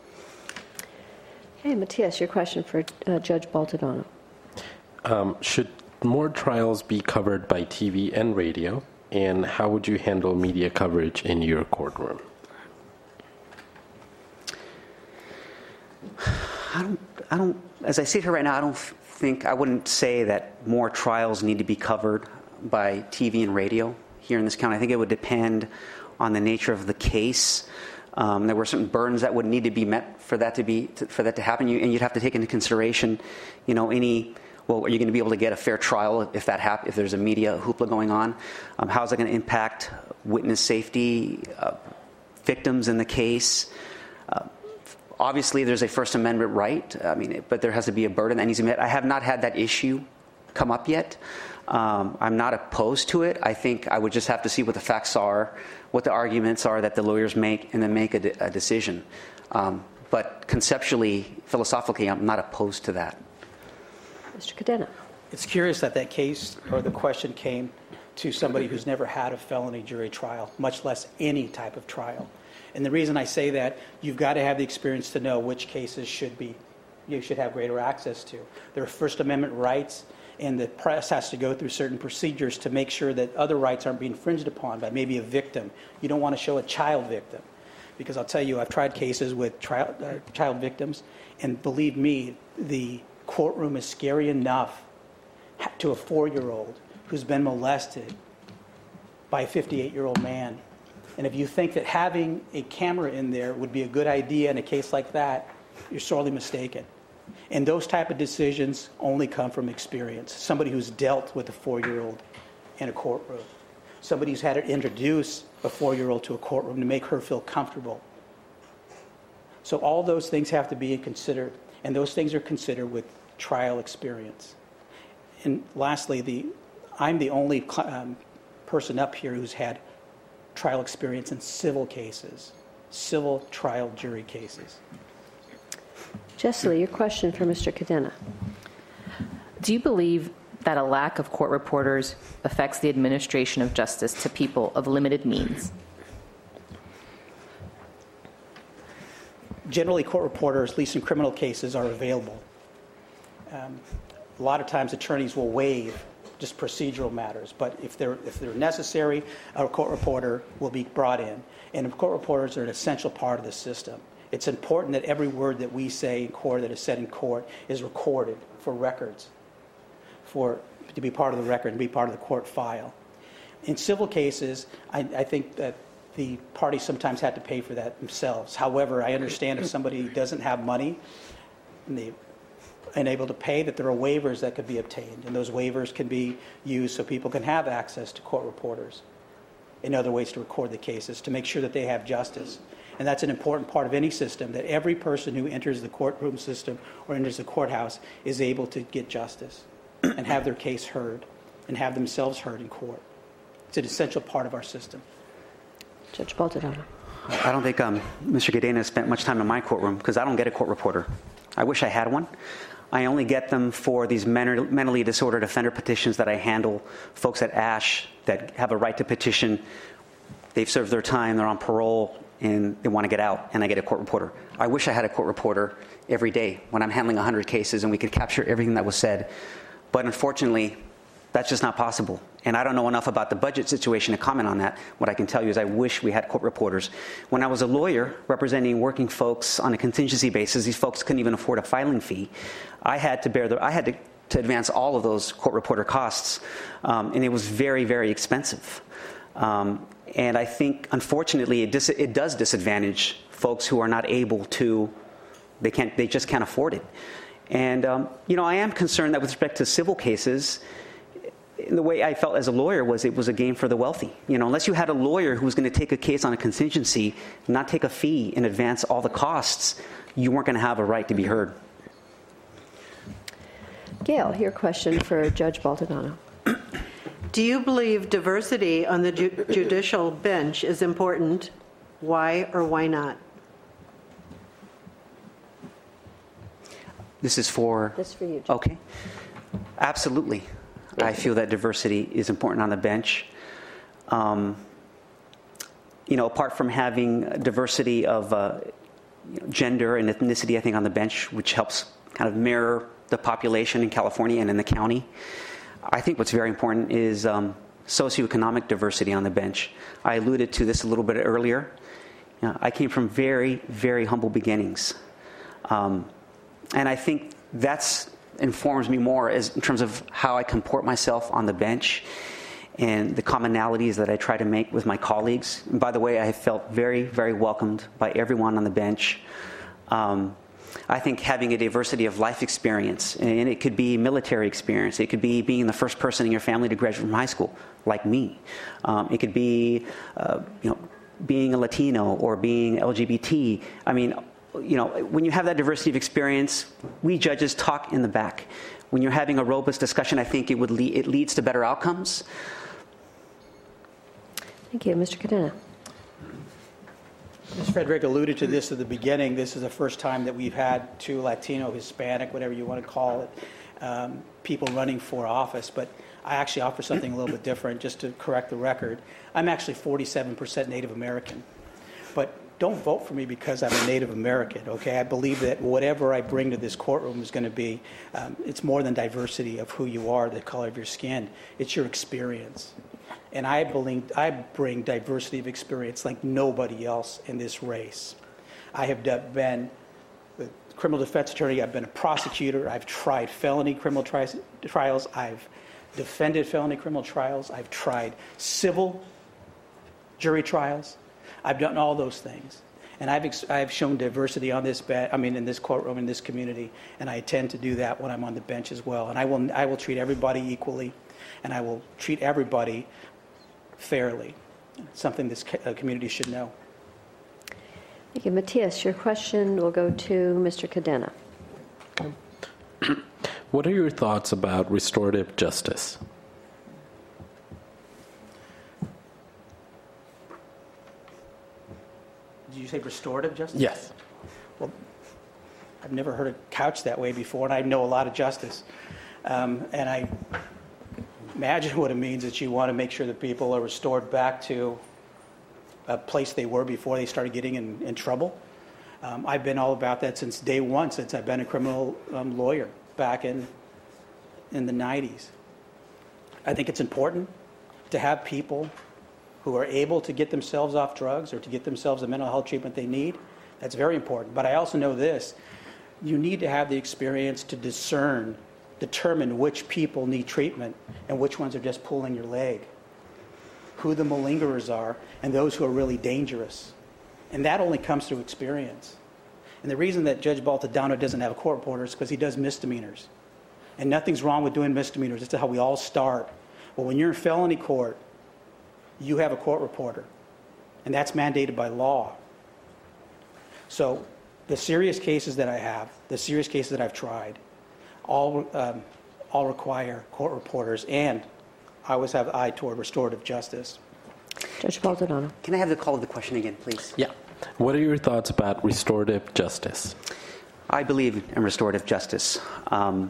Hey, Matthias, your question for uh, Judge Baldadano. Um, should more trials be covered by T V and radio, and how would you handle media coverage in your courtroom? I don't, I don't, as I sit here right now, I don't think, I wouldn't say that more trials need to be covered by T V and radio here in this county. I think it would depend on the nature of the case. Um, there were certain burdens that would need to be met for that to be to, for that to happen. You, and you'd have to take into consideration, you know, any. Well, are you going to be able to get a fair trial if that hap- if there's a media hoopla going on? Um, how is it going to impact witness safety, uh, victims in the case? Uh, obviously, there's a First Amendment right. I mean, but there has to be a burden that needs to be met. I have not had that issue come up yet. Um, I'm not opposed to it. I think I would just have to see what the facts are, what the arguments are that the lawyers make, and then make a, de- a decision. Um, but conceptually, philosophically, I'm not opposed to that. Mister Cadena. It's curious that that case or the question came to somebody who's never had a felony jury trial, much less any type of trial. And the reason I say that, you've got to have the experience to know which cases should be, you should have greater access to. There are First Amendment rights, and the press has to go through certain procedures to make sure that other rights aren't being infringed upon by maybe a victim. You don't want to show a child victim. Because I'll tell you, I've tried cases with trial, uh, child victims, and believe me, the courtroom is scary enough to a four-year-old who's been molested by a fifty-eight-year-old man. And if you think that having a camera in there would be a good idea in a case like that, you're sorely mistaken. And those type of decisions only come from experience. Somebody who's dealt with a four-year-old in a courtroom. Somebody who's had to introduce a four-year-old to a courtroom to make her feel comfortable. So all those things have to be considered, and those things are considered with trial experience. And lastly, the I'm the only um, person up here who's had trial experience in civil cases, civil trial jury cases. Jessley, your question for Mister Cadena. Do you believe that a lack of court reporters affects the administration of justice to people of limited means? Generally, court reporters, at least in criminal cases, are available. Um, a lot of times attorneys will waive just procedural matters, but if they're, if they're necessary, a court reporter will be brought in. And court reporters are an essential part of the system. It's important that every word that we say in court, that is said in court, is recorded for records, for to be part of the record and be part of the court file. In civil cases, I, I think that the parties sometimes have to pay for that themselves. However, I understand if somebody doesn't have money and they're unable to pay, that there are waivers that could be obtained, and those waivers can be used so people can have access to court reporters and other ways to record the cases to make sure that they have justice. And that's an important part of any system, that every person who enters the courtroom system or enters the courthouse is able to get justice and have their case heard and have themselves heard in court. It's an essential part of our system. Judge Baldadano. I don't think um, Mister Cadena spent much time in my courtroom because I don't get a court reporter. I wish I had one. I only get them for these men- mentally disordered offender petitions that I handle, folks at ASH that have a right to petition. They've served their time, they're on parole, and they want to get out, and I get a court reporter. I wish I had a court reporter every day when I'm handling one hundred cases and we could capture everything that was said. But unfortunately, that's just not possible. And I don't know enough about the budget situation to comment on that. What I can tell you is I wish we had court reporters. When I was a lawyer representing working folks on a contingency basis, these folks couldn't even afford a filing fee. I had to bear the, I had to, to advance all of those court reporter costs, um, and it was very, very expensive. Um, and I think, unfortunately, it, dis- it does disadvantage folks who are not able to, they can't, they just can't afford it. And, um, you know, I am concerned that with respect to civil cases, the way I felt as a lawyer was it was a game for the wealthy. You know, unless you had a lawyer who was going to take a case on a contingency, not take a fee and advance all the costs, you weren't going to have a right to be heard. Gail, your question for Judge Baldadano. Do you believe diversity on the ju- judicial bench is important? Why or why not? This is for... This is for you, Judge. Okay. Absolutely. I feel that diversity is important on the bench. Um, you know, apart from having diversity of uh, you know, gender and ethnicity, I think, on the bench, which helps kind of mirror the population in California and in the county, I think what's very important is um, socioeconomic diversity on the bench. I alluded to this a little bit earlier. You know, I came from very, very humble beginnings. Um, and I think that's informs me more as in terms of how I comport myself on the bench and the commonalities that I try to make with my colleagues. And by the way, I have felt very, very welcomed by everyone on the bench. Um, I think having a diversity of life experience, and it could be military experience, it could be being the first person in your family to graduate from high school, like me. Um, it could be, uh, you know, being a Latino or being L G B T. I mean, you know, when you have that diversity of experience, we judges talk in the back. When you're having a robust discussion, I think it would lead, it leads to better outcomes. Thank you. Mister Cadena. Miz Frederick alluded to this at the beginning. This is the first time that we've had two Latino, Hispanic, whatever you want to call it, um, people running for office. But I actually offer something a little bit different, just to correct the record. I'm actually forty-seven percent Native American. But don't vote for me because I'm a Native American, okay? I believe that whatever I bring to this courtroom is going to be, um, it's more than diversity of who you are, the color of your skin. It's your experience. And I believe I bring diversity of experience like nobody else in this race. I have been a criminal defense attorney. I've been a prosecutor. I've tried felony criminal tri- trials. I've defended felony criminal trials. I've tried civil jury trials. I've done all those things. And I've, ex- I've shown diversity on this be- I mean, in this courtroom, in this community. And I intend to do that when I'm on the bench as well. And I will, I will treat everybody equally. And I will treat everybody fairly. It's something this co- community should know. Thank you. Matthias, your question will go to Mister Cadena. What are your thoughts about restorative justice? Did you say restorative justice? Yes. Well, I've never heard it couched that way before, and I know a lot of justice. Um, and I imagine what it means is you want to make sure that people are restored back to a place they were before they started getting in, in trouble. Um, I've been all about that since day one, since I've been a criminal um, lawyer back in in the nineties. I think it's important to have people who are able to get themselves off drugs or to get themselves the mental health treatment they need. That's very important. But I also know this. You need to have the experience to discern, determine which people need treatment and which ones are just pulling your leg, who the malingerers are, and those who are really dangerous. And that only comes through experience. And the reason that Judge Baltodano doesn't have a court reporter is because he does misdemeanors. And nothing's wrong with doing misdemeanors. It's how we all start. But when you're in felony court, you have a court reporter. And that's mandated by law. So the serious cases that I have, the serious cases that I've tried, all, um, all require court reporters. And I always have an eye toward restorative justice. Judge Baltodano. Can I have the call of the question again, please? Yeah. What are your thoughts about restorative justice? I believe in restorative justice. Um,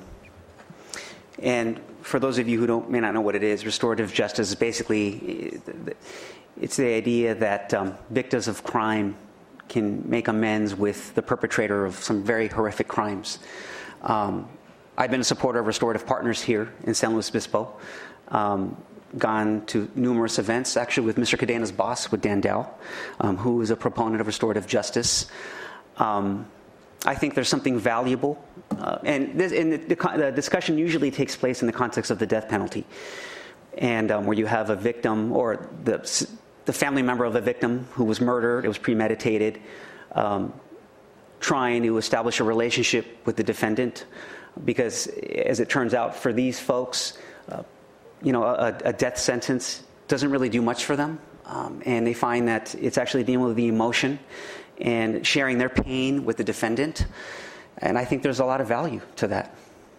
and for those of you who don't may not know what it is, restorative justice is basically, it's the idea that um, victims of crime can make amends with the perpetrator of some very horrific crimes. Um, I've been a supporter of Restorative Partners here in San Luis Obispo. Um, gone to numerous events, actually with Mister Cadena's boss, with Dan Dow, um, who is a proponent of restorative justice. Um, I think there's something valuable, uh, and, this, and the, the, the discussion usually takes place in the context of the death penalty, and um, where you have a victim or the, the family member of a victim who was murdered, it was premeditated, um, trying to establish a relationship with the defendant, because as it turns out, for these folks, uh, you know, a, a death sentence doesn't really do much for them. Um, and they find that it's actually dealing with the emotion and sharing their pain with the defendant. And I think there's a lot of value to that.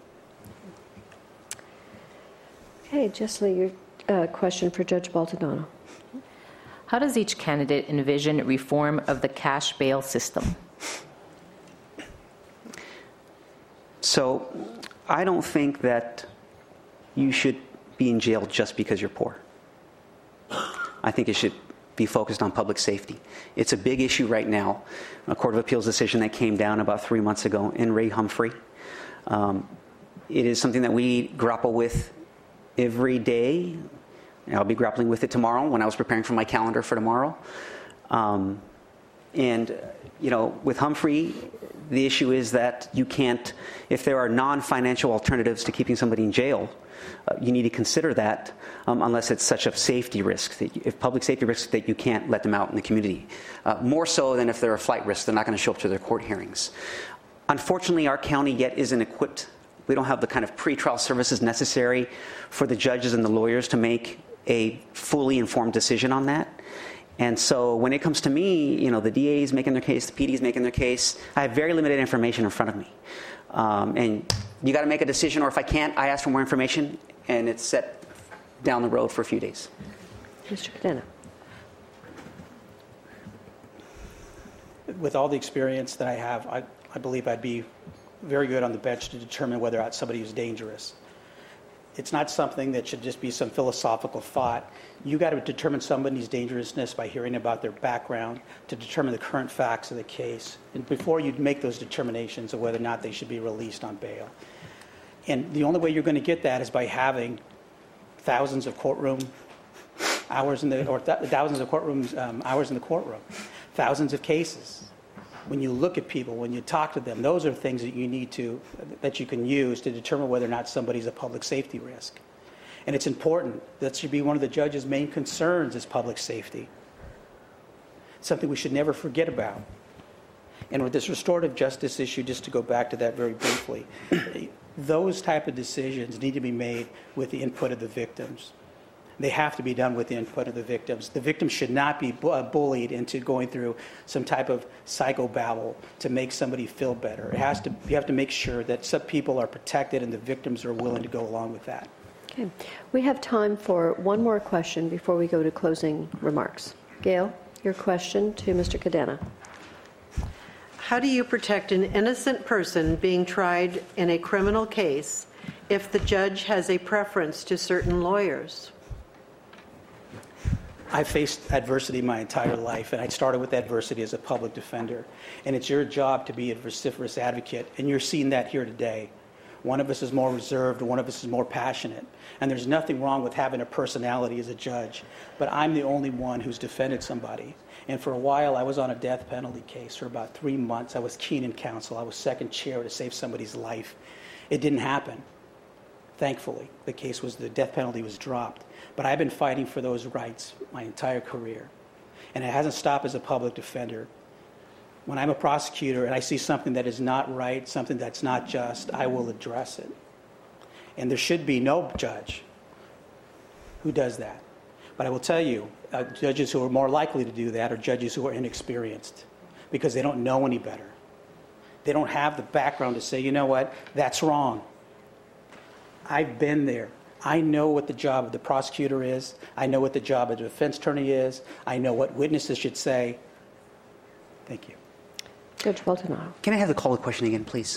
Okay, Jessley, your uh, question for Judge Baltodano. How does each candidate envision reform of the cash bail system? So I don't think that you should be in jail just because you're poor. I think it should be focused on public safety. It's a big issue right now. A Court of Appeals decision that came down about three months ago in Ray Humphrey. Um, it is something that we grapple with every day. And I'll be grappling with it tomorrow when I was preparing for my calendar for tomorrow. Um, And, uh, you know, with Humphrey, the issue is that you can't, if there are non-financial alternatives to keeping somebody in jail, uh, you need to consider that um, unless it's such a safety risk, that you, if public safety risk, that you can't let them out in the community. Uh, more so than if they're a flight risk, they're not going to show up to their court hearings. Unfortunately, our county yet isn't equipped. We don't have the kind of pretrial services necessary for the judges and the lawyers to make a fully informed decision on that. And so when it comes to me, you know, the D A is making their case, the P D is making their case. I have very limited information in front of me. Um, and you got to make a decision, or if I can't, I ask for more information, and it's set down the road for a few days. Mister Cadena. With all the experience that I have, I, I believe I'd be very good on the bench to determine whether or not somebody is dangerous. It's not something that should just be some philosophical thought. You got to determine somebody's dangerousness by hearing about their background to determine the current facts of the case, and before you make those determinations of whether or not they should be released on bail. And the only way you're going to get that is by having thousands of courtroom hours in the, or th- thousands of courtroom um, hours in the courtroom, thousands of cases. When you look at people, when you talk to them, those are things that you need to, that you can use to determine whether or not somebody's a public safety risk. And it's important. That should be one of the judge's main concerns, is public safety. Something we should never forget about. And with this restorative justice issue, just to go back to that very briefly, those type of decisions need to be made with the input of the victims. They have to be done with the input of the victims. The victims should not be bu- bullied into going through some type of psychobabble to make somebody feel better. It has to. You have to make sure that some people are protected and the victims are willing to go along with that. Okay. We have time for one more question before we go to closing remarks. Gail, your question to Mister Cadena. How do you protect an innocent person being tried in a criminal case if the judge has a preference to certain lawyers? I've faced adversity my entire life, and I started with adversity as a public defender. And it's your job to be a vociferous advocate, and you're seeing that here today. One of us is more reserved, one of us is more passionate. And there's nothing wrong with having a personality as a judge, but I'm the only one who's defended somebody. And for a while, I was on a death penalty case for about three months. I was Keenan counsel. I was second chair to save somebody's life. It didn't happen. Thankfully, the case was, the death penalty was dropped. But I've been fighting for those rights my entire career. And it hasn't stopped as a public defender. When I'm a prosecutor and I see something that is not right, something that's not just, I will address it. And there should be no judge who does that. But I will tell you, uh, judges who are more likely to do that are judges who are inexperienced, because they don't know any better. They don't have the background to say, you know what, that's wrong. I've been there. I know what the job of the prosecutor is. I know what the job of the defense attorney is. I know what witnesses should say. Thank you. Judge Waltonaro. Can I have the call to question again, please?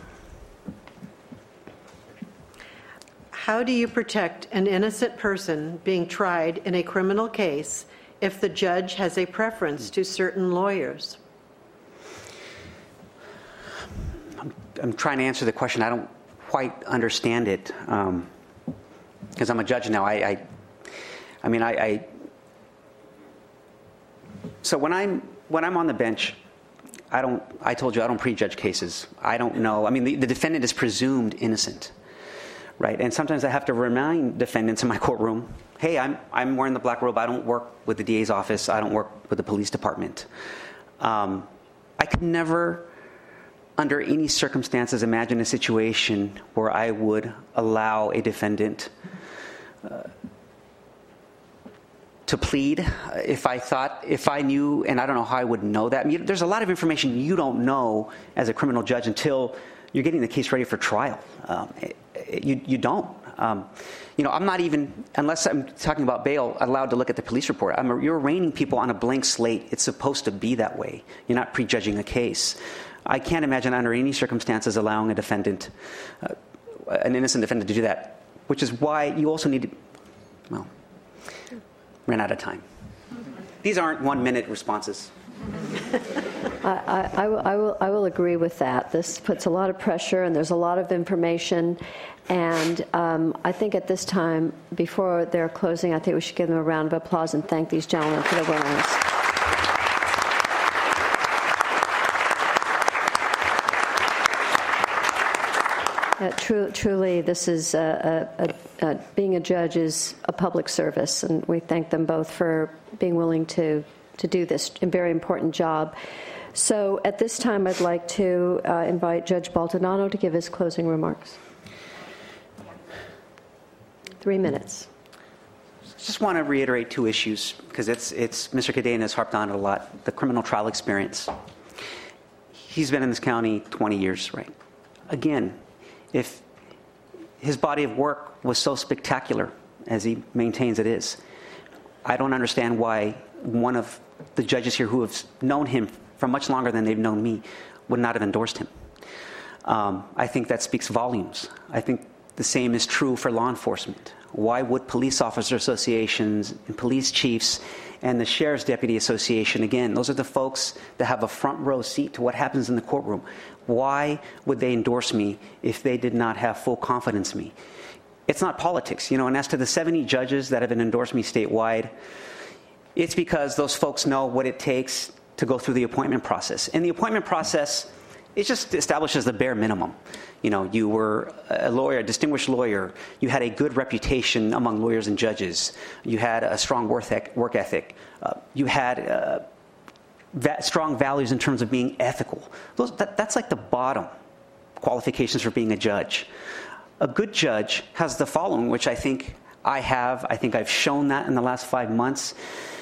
How do you protect an innocent person being tried in a criminal case if the judge has a preference to certain lawyers? I'm, I'm trying to answer the question. I don't quite understand it. Um, Because I'm a judge now. I, I, I mean, I, I. So when I'm when I'm on the bench, I don't. I told you I don't prejudge cases. I don't know. I mean, the, the defendant is presumed innocent, right? And sometimes I have to remind defendants in my courtroom, "Hey, I'm I'm wearing the black robe. I don't work with the D A's office. I don't work with the police department." Um, I could never, under any circumstances, imagine a situation where I would allow a defendant Uh, to plead if I thought, if I knew, and I don't know how I would know that. I mean, there's a lot of information you don't know as a criminal judge until you're getting the case ready for trial. Um, it, it, you, you don't. Um, you know, I'm not even, unless I'm talking about bail, allowed to look at the police report. I'm, you're arraigning people on a blank slate. It's supposed to be that way. You're not prejudging a case. I can't imagine under any circumstances allowing a defendant, uh, an innocent defendant, to do that. Which is why you also need to, well, ran out of time. These aren't one-minute responses. I, I, I, will, I, will, I will agree with that. This puts a lot of pressure, and there's a lot of information. And um, I think at this time, before their closing, I think we should give them a round of applause and thank these gentlemen for their willingness. Uh, tru- truly, this is a, a, a, a, being a judge is a public service, and we thank them both for being willing to, to do this very important job. So at this time, I'd like to uh, invite Judge Baldonado to give his closing remarks. Three minutes. Just want to reiterate two issues, because it's, it's Mister Cadena has harped on it a lot. The criminal trial experience. He's been in this county twenty years, right? Again, if his body of work was so spectacular, as he maintains it is, I don't understand why one of the judges here who have known him for much longer than they've known me would not have endorsed him. Um, I think that speaks volumes. I think the same is true for law enforcement. Why would police officer associations and police chiefs and the Sheriff's Deputy Association, again, those are the folks that have a front row seat to what happens in the courtroom. Why would they endorse me if they did not have full confidence in me? It's not politics, you know, and as to the seventy judges that have been endorsed me statewide, it's because those folks know what it takes to go through the appointment process. And the appointment process, it just establishes the bare minimum. You know, you were a lawyer, a distinguished lawyer. You had a good reputation among lawyers and judges. You had a strong work ethic. Uh, you had uh, va- strong values in terms of being ethical. Those, that, that's like the bottom qualifications for being a judge. A good judge has the following, which I think I have. I think I've shown that in the last five months.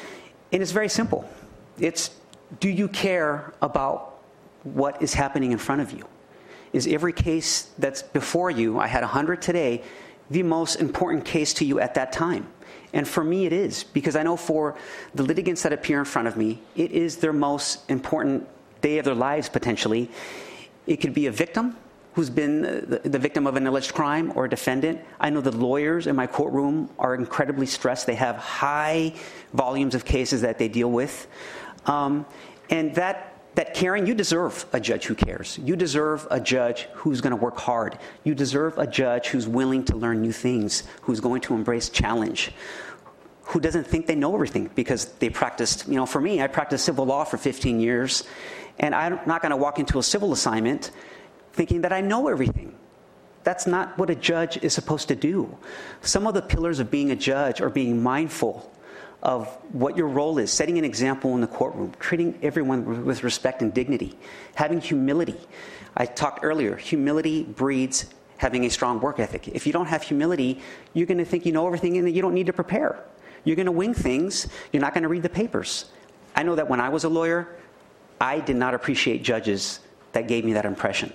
And it's very simple. It's, do you care about what is happening in front of you? Is every case that's before you, I had one hundred today, the most important case to you at that time? And for me it is, because I know for the litigants that appear in front of me, it is their most important day of their lives potentially. It could be a victim who's been the, the victim of an alleged crime, or a defendant. I know the lawyers in my courtroom are incredibly stressed. They have high volumes of cases that they deal with. Um, and that That caring, you deserve a judge who cares. You deserve a judge who's going to work hard. You deserve a judge who's willing to learn new things, who's going to embrace challenge, who doesn't think they know everything because they practiced, you know, for me, I practiced civil law for fifteen years, and I'm not going to walk into a civil assignment thinking that I know everything. That's not what a judge is supposed to do. Some of the pillars of being a judge are being mindful of what your role is, setting an example in the courtroom, treating everyone with respect and dignity, having humility. I talked earlier, humility breeds having a strong work ethic. If you don't have humility, you're going to think you know everything and that you don't need to prepare. You're going to wing things. You're not going to read the papers. I know that when I was a lawyer, I did not appreciate judges that gave me that impression.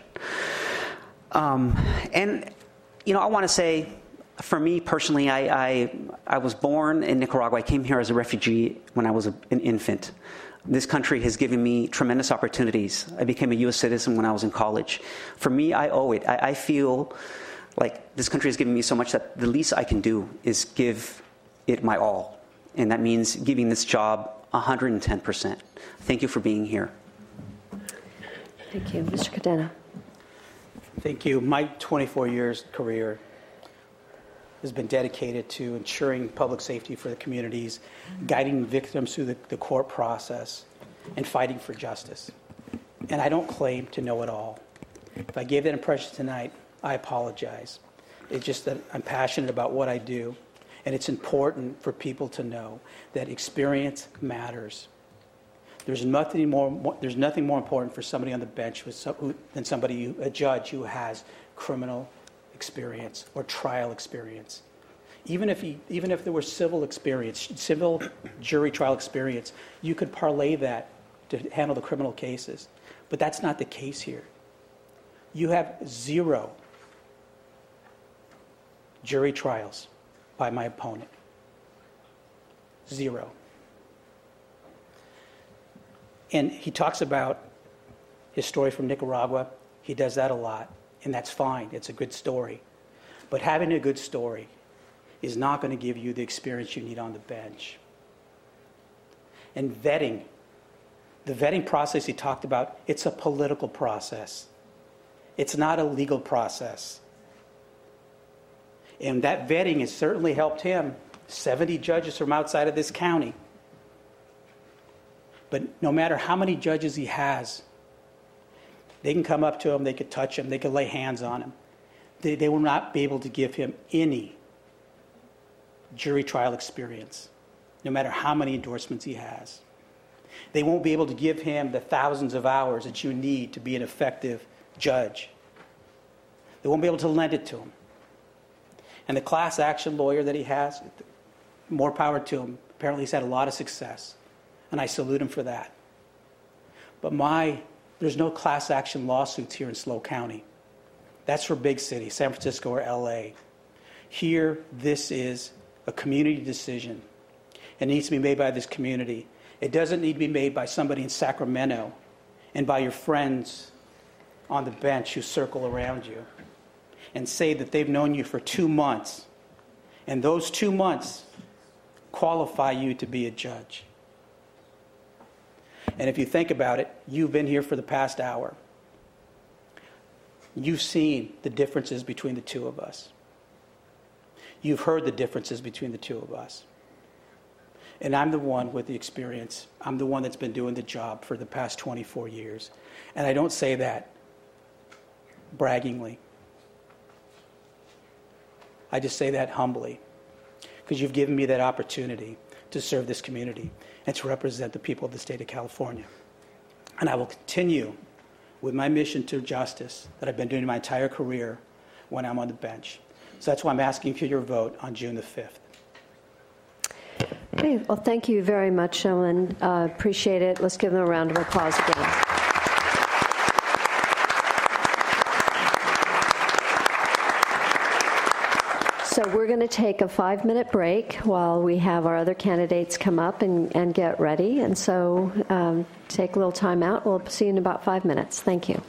Um, and, you know, I want to say, for me personally, I, I, I was born in Nicaragua. I came here as a refugee when I was a, an infant. This country has given me tremendous opportunities. I became a U S citizen when I was in college. For me, I owe it. I, I feel like this country has given me so much that the least I can do is give it my all. And that means giving this job one hundred ten percent. Thank you for being here. Thank you. Mister Cadena. Thank you. My twenty-four years career has been dedicated to ensuring public safety for the communities, guiding victims through the, the court process, and fighting for justice. And I don't claim to know it all. If I gave that impression tonight, I apologize. It's just that I'm passionate about what I do, and it's important for people to know that experience matters. There's nothing more, there's nothing more important for somebody on the bench with some, who, than somebody, who, a judge who has criminal experience or trial experience. Even if he, even if there were civil experience, civil jury trial experience, you could parlay that to handle the criminal cases. But that's not the case here. You have zero jury trials by my opponent. Zero. And he talks about his story from Nicaragua. He does that a lot. And that's fine. It's a good story. But having a good story is not going to give you the experience you need on the bench. And vetting, the vetting process he talked about, it's a political process. It's not a legal process. And that vetting has certainly helped him. seventy judges from outside of this county. But no matter how many judges he has, they can come up to him, they could touch him, they could lay hands on him. They, they will not be able to give him any jury trial experience, no matter how many endorsements he has. They won't be able to give him the thousands of hours that you need to be an effective judge. They won't be able to lend it to him. And the class action lawyer that he has, more power to him. Apparently he's had a lot of success, and I salute him for that. But my, there's no class action lawsuits here in SLO County. That's for big cities, San Francisco or L A. Here, this is a community decision. It needs to be made by this community. It doesn't need to be made by somebody in Sacramento and by your friends on the bench who circle around you and say that they've known you for two months, and those two months qualify you to be a judge. And if you think about it, you've been here for the past hour. You've seen the differences between the two of us. You've heard the differences between the two of us. And I'm the one with the experience. I'm the one that's been doing the job for the past twenty-four years. And I don't say that braggingly. I just say that humbly, because you've given me that opportunity to serve this community and to represent the people of the state of California. And I will continue with my mission to justice that I've been doing my entire career when I'm on the bench. So that's why I'm asking for your vote on June the fifth. Okay, well, thank you very much, gentlemen. Uh, appreciate it. Let's give them a round of applause again. So we're going to take a five-minute break while we have our other candidates come up and, and get ready. And so um, take a little time out. We'll see you in about five minutes. Thank you.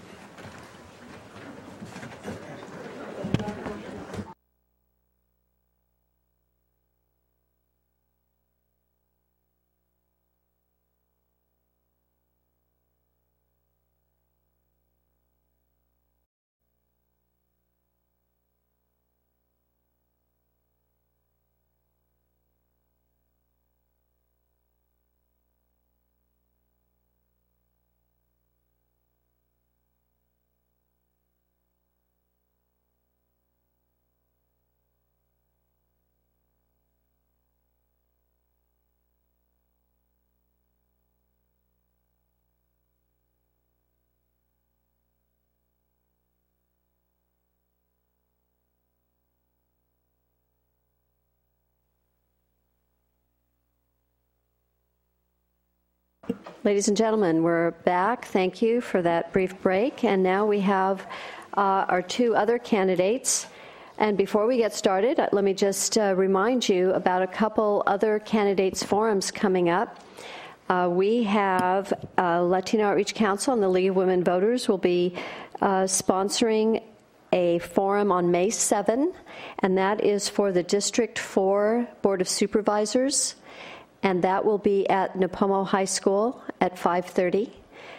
Ladies and gentlemen, we're back. Thank you for that brief break. And now we have uh, our two other candidates. And before we get started, let me just uh, remind you about a couple other candidates' forums coming up. Uh, we have uh, Latino Outreach Council and the League of Women Voters will be uh, sponsoring a forum on May seventh, and that is for the District four Board of Supervisors. And that will be at Nipomo High School at five thirty.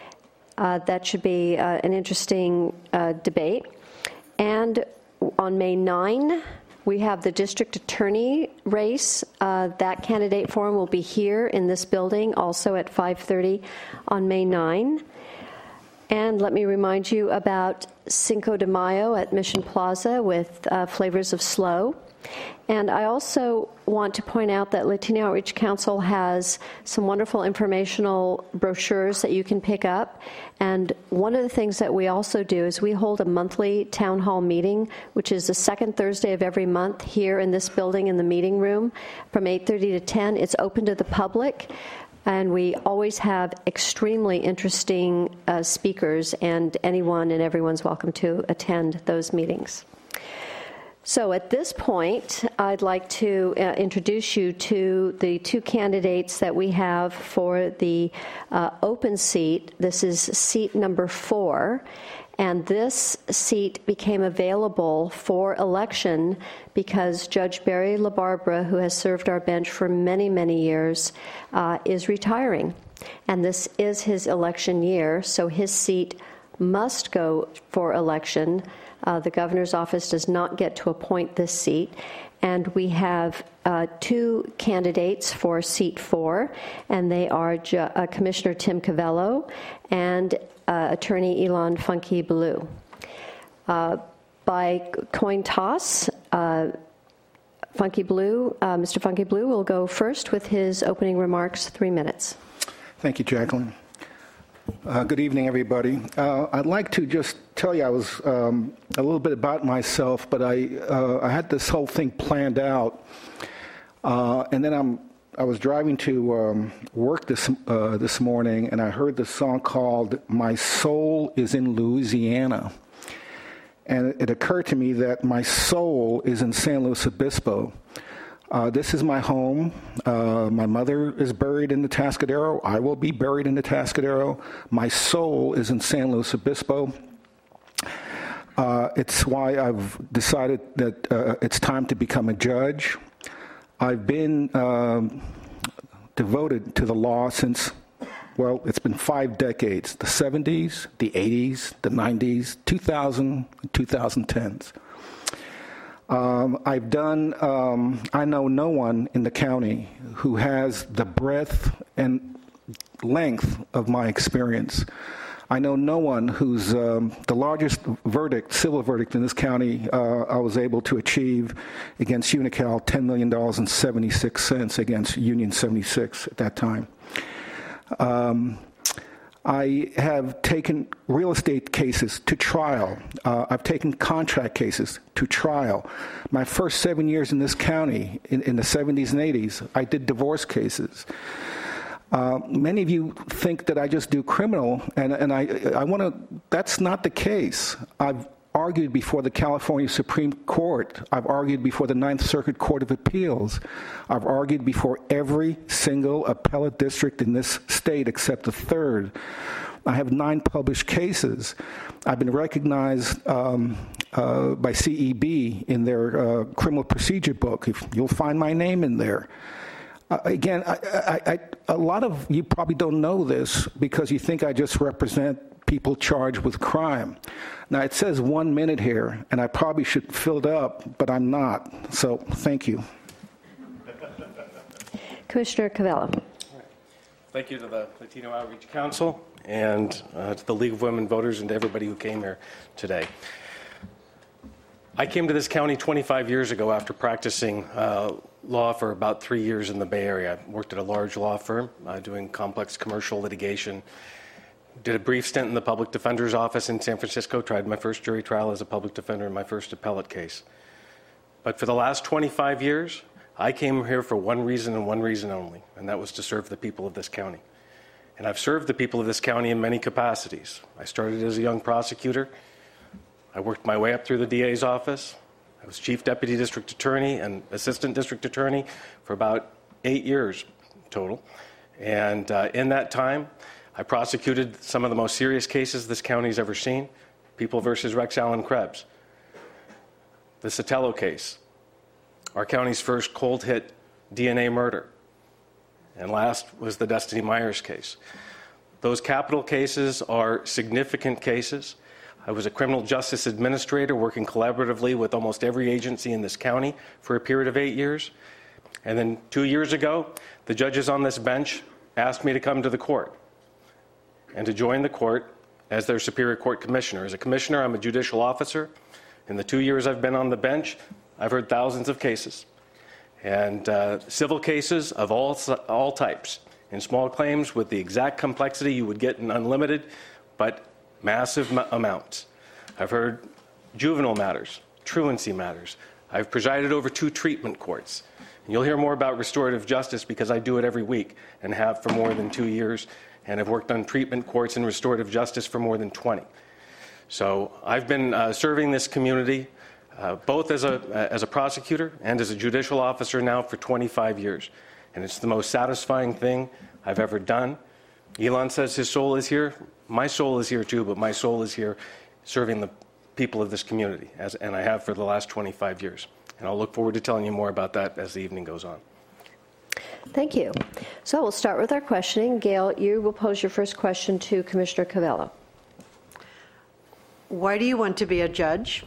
Uh, that should be uh, an interesting uh, debate. And on May ninth, we have the district attorney race. Uh, that candidate forum will be here in this building, also at five thirty on May ninth. And let me remind you about Cinco de Mayo at Mission Plaza with uh, Flavors of SLO. And I also want to point out that Latino Outreach Council has some wonderful informational brochures that you can pick up. And one of the things that we also do is we hold a monthly town hall meeting, which is the second Thursday of every month here in this building in the meeting room from eight thirty to ten. It's open to the public. And we always have extremely interesting uh, speakers, and anyone and everyone's welcome to attend those meetings. So at this point, I'd like to uh, introduce you to the two candidates that we have for the uh, open seat. This is seat number four, and this seat became available for election because Judge Barry LaBarbera, who has served our bench for many, many years, uh, is retiring. And this is his election year, so his seat must go for election. Uh, the governor's office does not get to appoint this seat. And we have uh, two candidates for seat four, and they are Ju- uh, Commissioner Tim Covello and uh, Attorney Ilan Funke Ballou. Uh, by coin toss. Uh, Funky Blue, uh, Mister Funky Blue will go first with his opening remarks, three minutes. Thank you, Jacqueline. Uh, good evening, everybody. Uh, I'd like to just tell you I was um, a little bit about myself, but I uh, I had this whole thing planned out, uh, and then I'm I was driving to um, work this uh, this morning, and I heard this song called "My Soul Is in Louisiana," and it occurred to me that my soul is in San Luis Obispo. Uh, this is my home. Uh, my mother is buried in the Tascadero. I will be buried in the Tascadero. My soul is in San Luis Obispo. Uh, it's why I've decided that uh, it's time to become a judge. I've been um, devoted to the law since, well, it's been five decades, the seventies, the eighties, the nineties, two thousand, and twenty tens. Um, I've done, um, I know no one in the county who has the breadth and length of my experience. I know no one who's um, the largest verdict, civil verdict in this county uh, I was able to achieve against Unocal, ten million dollars and seventy-six cents against Union seventy-six at that time. Um, I have taken real estate cases to trial. Uh, I've taken contract cases to trial. My first seven years in this county, in, in the seventies and eighties, I did divorce cases. Uh, many of you think that I just do criminal, and, and I, I want to, that's not the case. I've argued before the California Supreme Court. I've argued before the Ninth Circuit Court of Appeals. I've argued before every single appellate district in this state except the third. I have nine published cases. I've been recognized um, uh, by C E B in their uh, criminal procedure book. If you'll find my name in there. Uh, again, I, I, I, a lot of you probably don't know this because you think I just represent people charged with crime. Now, it says one minute here, and I probably should fill it up, but I'm not. So, thank you. Commissioner Covello. Thank you to the Latino Outreach Council and uh, to the League of Women Voters and to everybody who came here today. I came to this county twenty-five years ago after practicing uh, law for about three years in the Bay Area. I worked at a large law firm uh, doing complex commercial litigation. Did a brief stint in the public defender's office in San Francisco, tried my first jury trial as a public defender in my first appellate case. But for the last twenty-five years, I came here for one reason and one reason only, and that was to serve the people of this county. And I've served the people of this county in many capacities. I started as a young prosecutor. I worked my way up through the D A's office. I was chief deputy district attorney and assistant district attorney for about eight years total. And uh, in that time, I prosecuted some of the most serious cases this county's ever seen. People versus Rex Allen Krebs. The Sotelo case. Our county's first cold hit D N A murder. And last was the Destiny Myers case. Those capital cases are significant cases. I was a criminal justice administrator working collaboratively with almost every agency in this county for a period of eight years. And then two years ago, the judges on this bench asked me to come to the court and to join the court as their Superior Court Commissioner. As a commissioner, I'm a judicial officer. In the two years I've been on the bench, I've heard thousands of cases. And uh, civil cases of all, all types. In small claims with the exact complexity you would get in unlimited, but massive m- amounts. I've heard juvenile matters, truancy matters. I've presided over two treatment courts. And you'll hear more about restorative justice because I do it every week and have for more than two years. And I've worked on treatment courts and restorative justice for more than twenty. So I've been uh, serving this community uh, both as a, as a prosecutor and as a judicial officer now for twenty-five years. And it's the most satisfying thing I've ever done. Elon says his soul is here. My soul is here too, but my soul is here serving the people of this community, as, and I have for the last twenty-five years. And I'll look forward to telling you more about that as the evening goes on. Thank you. So we'll start with our questioning. Gail, you will pose your first question to Commissioner Covello. Why do you want to be a judge?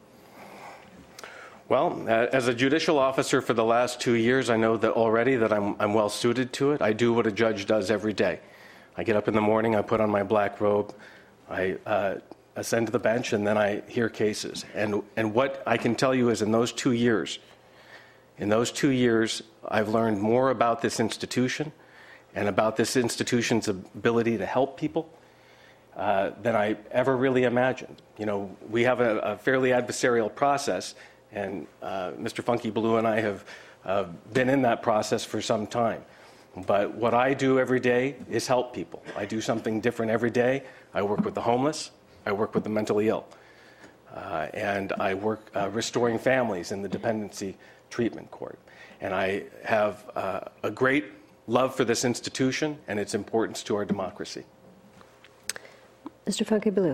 Well, uh, as a judicial officer for the last two years, I know that already that I'm, I'm well suited to it. I do what a judge does every day. I get up in the morning, I put on my black robe, I uh, ascend to the bench, and then I hear cases. And, and what I can tell you is in those two years, in those two years, I've learned more about this institution and about this institution's ability to help people uh, than I ever really imagined. You know, we have a, a fairly adversarial process, and uh, Mister Funky Blue and I have uh, been in that process for some time. But what I do every day is help people. I do something different every day. I work with the homeless. I work with the mentally ill. Uh, and I work uh, restoring families in the dependency treatment court. And I have uh, a great love for this institution and its importance to our democracy. Mister Funky Blue.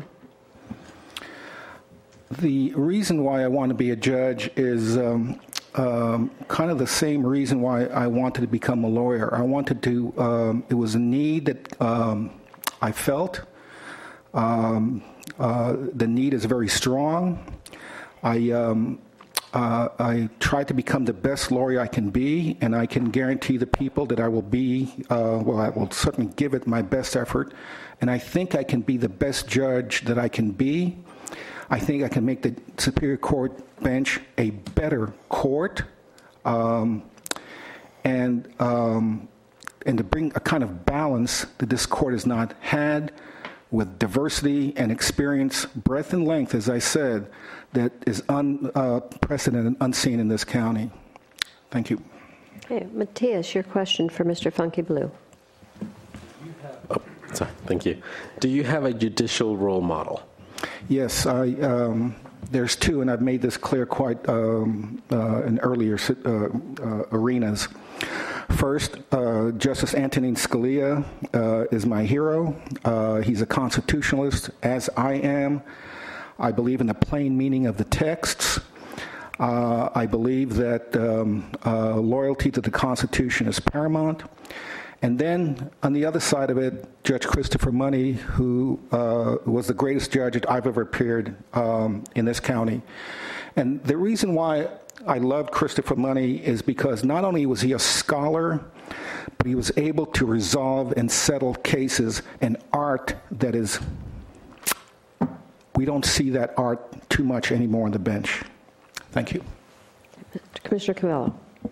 The reason why I want to be a judge is um, um, kind of the same reason why I wanted to become a lawyer. I wanted to, um, it was a need that um, I felt. Um, uh, the need is very strong. I, um, uh, I try to become the best lawyer I can be, and I can guarantee the people that I will be, uh, well, I will certainly give it my best effort, and I think I can be the best judge that I can be. I think I can make the Superior Court bench a better court, um, and um, and to bring a kind of balance that this court has not had, with diversity and experience, breadth and length, as I said, that is unprecedented and unseen in this county. Thank you. Okay, Matthias, your question for Mister Funky Blue. Oh, sorry, thank you. Do you have a judicial role model? Yes, I, um, there's two, and I've made this clear quite um, uh, in earlier uh, uh, arenas. First, uh, Justice Antonin Scalia uh, is my hero. Uh, he's a constitutionalist, as I am. I believe in the plain meaning of the texts. Uh, I believe that um, uh, loyalty to the Constitution is paramount. And then, on the other side of it, Judge Christopher Money, who uh, was the greatest judge that I've ever appeared um, in this county. And the reason why I loved Christopher Money is because not only was he a scholar, but he was able to resolve and settle cases, an art that is, we don't see that art too much anymore on the bench. Thank you. Commissioner Covello.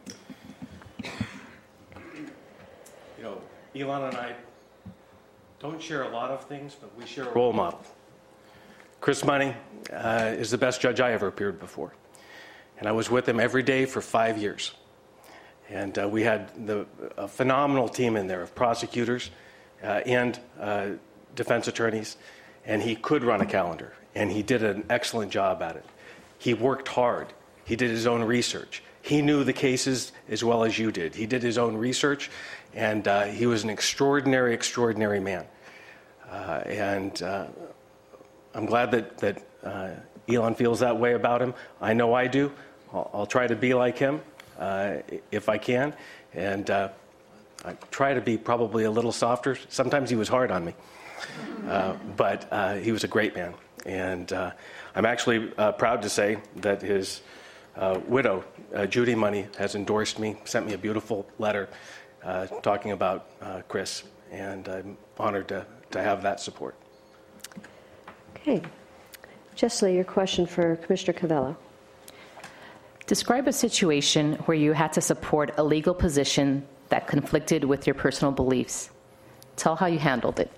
You know, Elon and I don't share a lot of things, but we share a role model. Chris Money uh, is the best judge I ever appeared before. And I was with him every day for five years. And uh, we had the, a phenomenal team in there of prosecutors uh, and uh, defense attorneys. And he could run a calendar. And he did an excellent job at it. He worked hard. He did his own research. He knew the cases as well as you did. He did his own research. And uh, he was an extraordinary, extraordinary man. Uh, and uh, I'm glad that, that uh, Elon feels that way about him. I know I do. I'll, I'll try to be like him uh, if I can. And uh, I try to be probably a little softer. Sometimes he was hard on me. Uh, but uh, he was a great man. And uh, I'm actually uh, proud to say that his uh, widow, uh, Judy Money, has endorsed me, sent me a beautiful letter uh, talking about uh, Chris. And I'm honored to, to have that support. Okay. Jessley, your question for Commissioner Covello. Describe a situation where you had to support a legal position that conflicted with your personal beliefs. Tell how you handled it.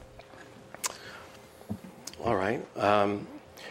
All right. Um,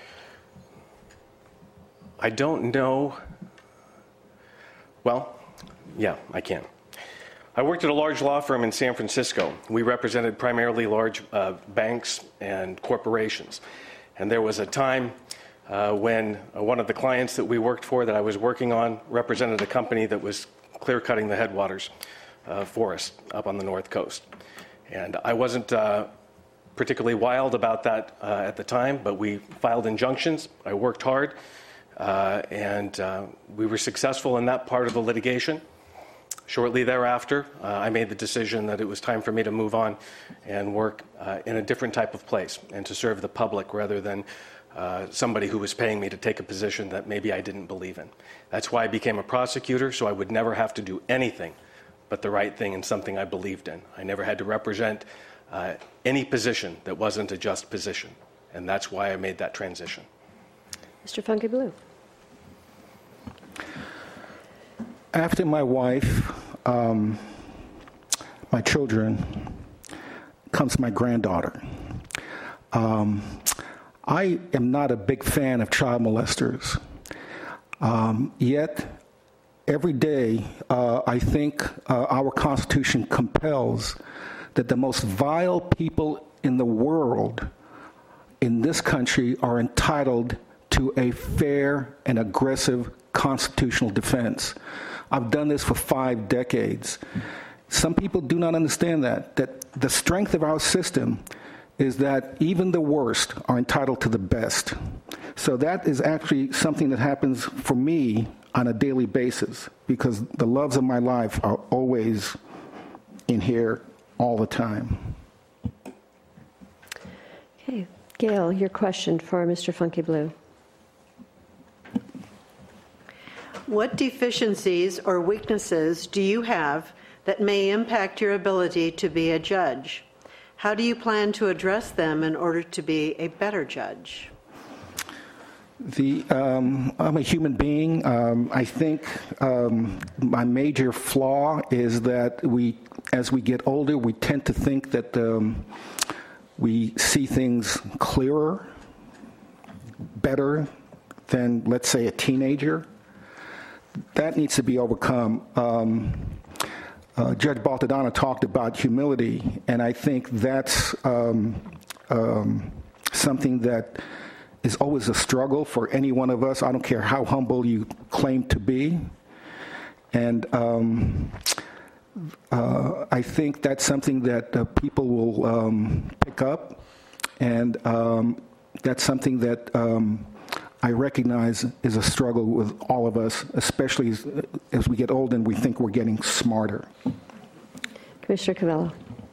I don't know. Well, yeah, I can. I worked at a large law firm in San Francisco. We represented primarily large uh, banks and corporations. And there was a time uh, when uh, one of the clients that we worked for, that I was working on, represented a company that was clear-cutting the headwaters uh, for us up on the North Coast. And I wasn't uh, particularly wild about that uh, at the time, but we filed injunctions. I worked hard, uh, and uh, we were successful in that part of the litigation. Shortly thereafter, uh, I made the decision that it was time for me to move on and work uh, in a different type of place and to serve the public rather than uh, somebody who was paying me to take a position that maybe I didn't believe in. That's why I became a prosecutor, so I would never have to do anything but the right thing and something I believed in. I never had to represent uh, any position that wasn't a just position. And that's why I made that transition. Mister Funky Blue. After my wife, um, my children, comes my granddaughter. Um, I am not a big fan of child molesters. Um, yet, every day, uh, I think uh, our Constitution compels that the most vile people in the world, in this country, are entitled to a fair and aggressive constitutional defense. I've done this for five decades. Some people do not understand that, that the strength of our system is that even the worst are entitled to the best. So that is actually something that happens for me on a daily basis, because the loves of my life are always in here all the time. Okay. Gail, your question for Mister Funky Blue. What deficiencies or weaknesses do you have that may impact your ability to be a judge? How do you plan to address them in order to be a better judge? The, um, I'm a human being. Um, I think um, my major flaw is that we, as we get older, we tend to think that um, we see things clearer, better than, let's say, a teenager. That needs to be overcome. Um, uh, Judge Baltadano talked about humility, and I think that's um, um, something that is always a struggle for any one of us. I don't care how humble you claim to be. And um, uh, I think that's something that uh, people will um, pick up, and um, that's something that um, I recognize is a struggle with all of us, especially as, as we get older and we think we're getting smarter. Commissioner Covello.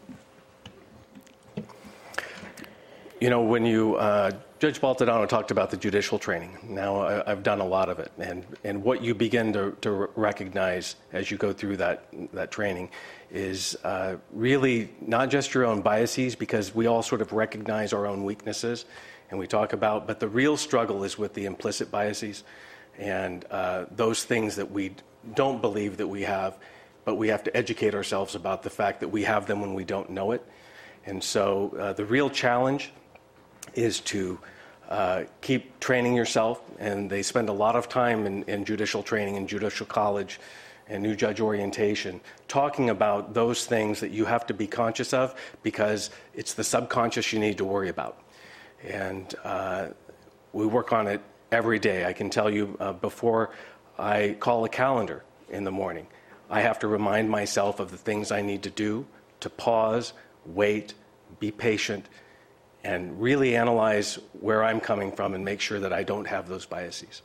You know, when you, uh, Judge Baltadano talked about the judicial training. Now, I, I've done a lot of it. And, and what you begin to, to recognize as you go through that, that training is uh, really not just your own biases, because we all sort of recognize our own weaknesses, and we talk about, but the real struggle is with the implicit biases and uh, those things that we don't believe that we have, but we have to educate ourselves about the fact that we have them when we don't know it. And so uh, the real challenge is to uh, keep training yourself, and they spend a lot of time in, in judicial training and judicial college and new judge orientation talking about those things that you have to be conscious of, because it's the subconscious you need to worry about. And uh, we work on it every day. I can tell you uh, before I call a calendar in the morning, I have to remind myself of the things I need to do, to pause, wait, be patient, and really analyze where I'm coming from and make sure that I don't have those biases.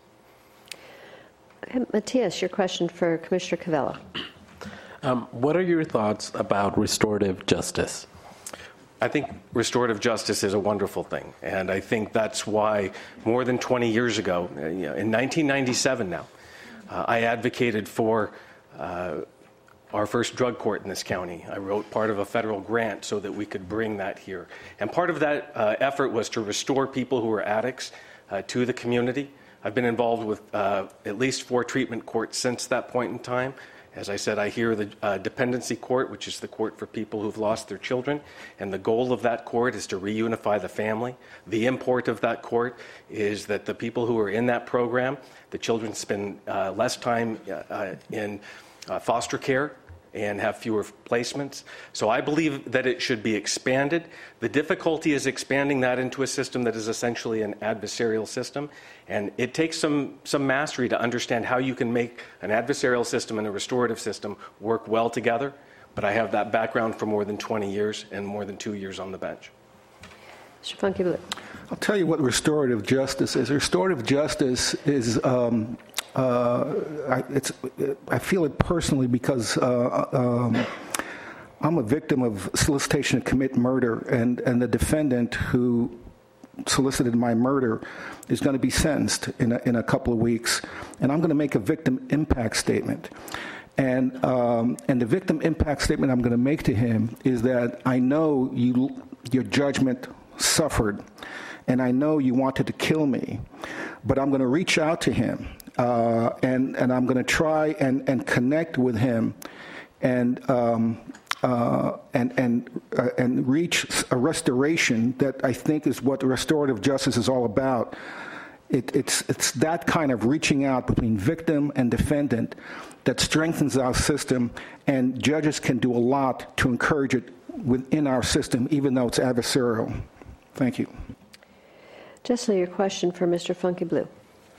Okay, Matthias, your question for Commissioner Covello. Um, what are your thoughts about restorative justice? I think restorative justice is a wonderful thing, and I think that's why more than twenty years ago, in nineteen ninety-seven now, uh, I advocated for uh, our first drug court in this county. I wrote part of a federal grant so that we could bring that here. And part of that uh, effort was to restore people who were addicts uh, to the community. I've been involved with uh, at least four treatment courts since that point in time. As I said, I hear the uh, dependency court, which is the court for people who've lost their children, and the goal of that court is to reunify the family. The import of that court is that the people who are in that program, the children spend uh, less time uh, in uh, foster care and have fewer placements. So I believe that it should be expanded. The difficulty is expanding that into a system that is essentially an adversarial system. And it takes some, some mastery to understand how you can make an adversarial system and a restorative system work well together. But I have that background for more than twenty years and more than two years on the bench. Mister Funky Blue. I'll tell you what restorative justice is. Restorative justice is, um, uh, I, it's, I feel it personally because uh, um, I'm a victim of solicitation to commit murder, and, and the defendant who solicited my murder is going to be sentenced in a, in a couple of weeks, and I'm going to make a victim impact statement. And um, and the victim impact statement I'm going to make to him is that I know you your judgment suffered, and I know you wanted to kill me, but I'm going to reach out to him, uh, and, and I'm going to try and, and connect with him and, um, uh, and, and, uh, and reach a restoration that I think is what restorative justice is all about. It, it's, it's that kind of reaching out between victim and defendant that strengthens our system, and judges can do a lot to encourage it within our system, even though it's adversarial. Thank you. Jessica, your question for Mister Funky Blue.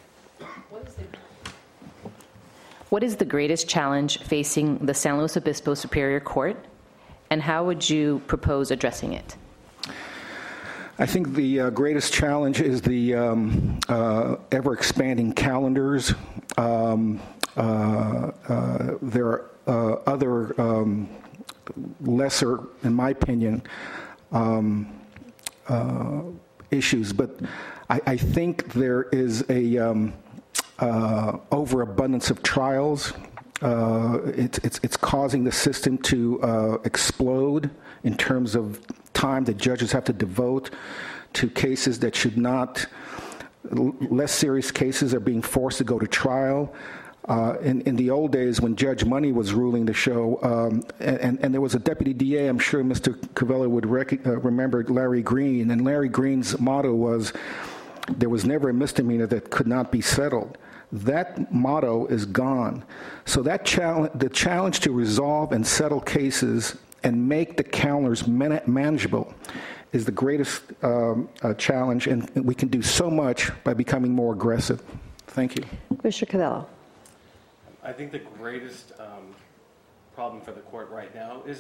What is the greatest challenge facing the San Luis Obispo Superior Court, and how would you propose addressing it? I think the uh, greatest challenge is the um, uh, ever-expanding calendars. Um, uh, uh, there are uh, other um, lesser, in my opinion, um, uh, issues, but I, I think there is a um, uh, overabundance of trials. Uh, it's, it's, it's causing the system to uh, explode in terms of time that judges have to devote to cases that should not. Less serious cases are being forced to go to trial. Uh, in, in the old days, when Judge Money was ruling the show, um, and, and there was a deputy D A, I'm sure Mister Covello would rec- uh, remember Larry Green, and Larry Green's motto was, there was never a misdemeanor that could not be settled. That motto is gone. So that challenge, the challenge to resolve and settle cases and make the calendars man- manageable is the greatest um, uh, challenge, and we can do so much by becoming more aggressive. Thank you. Mister Covello. I think the greatest um, problem for the court right now is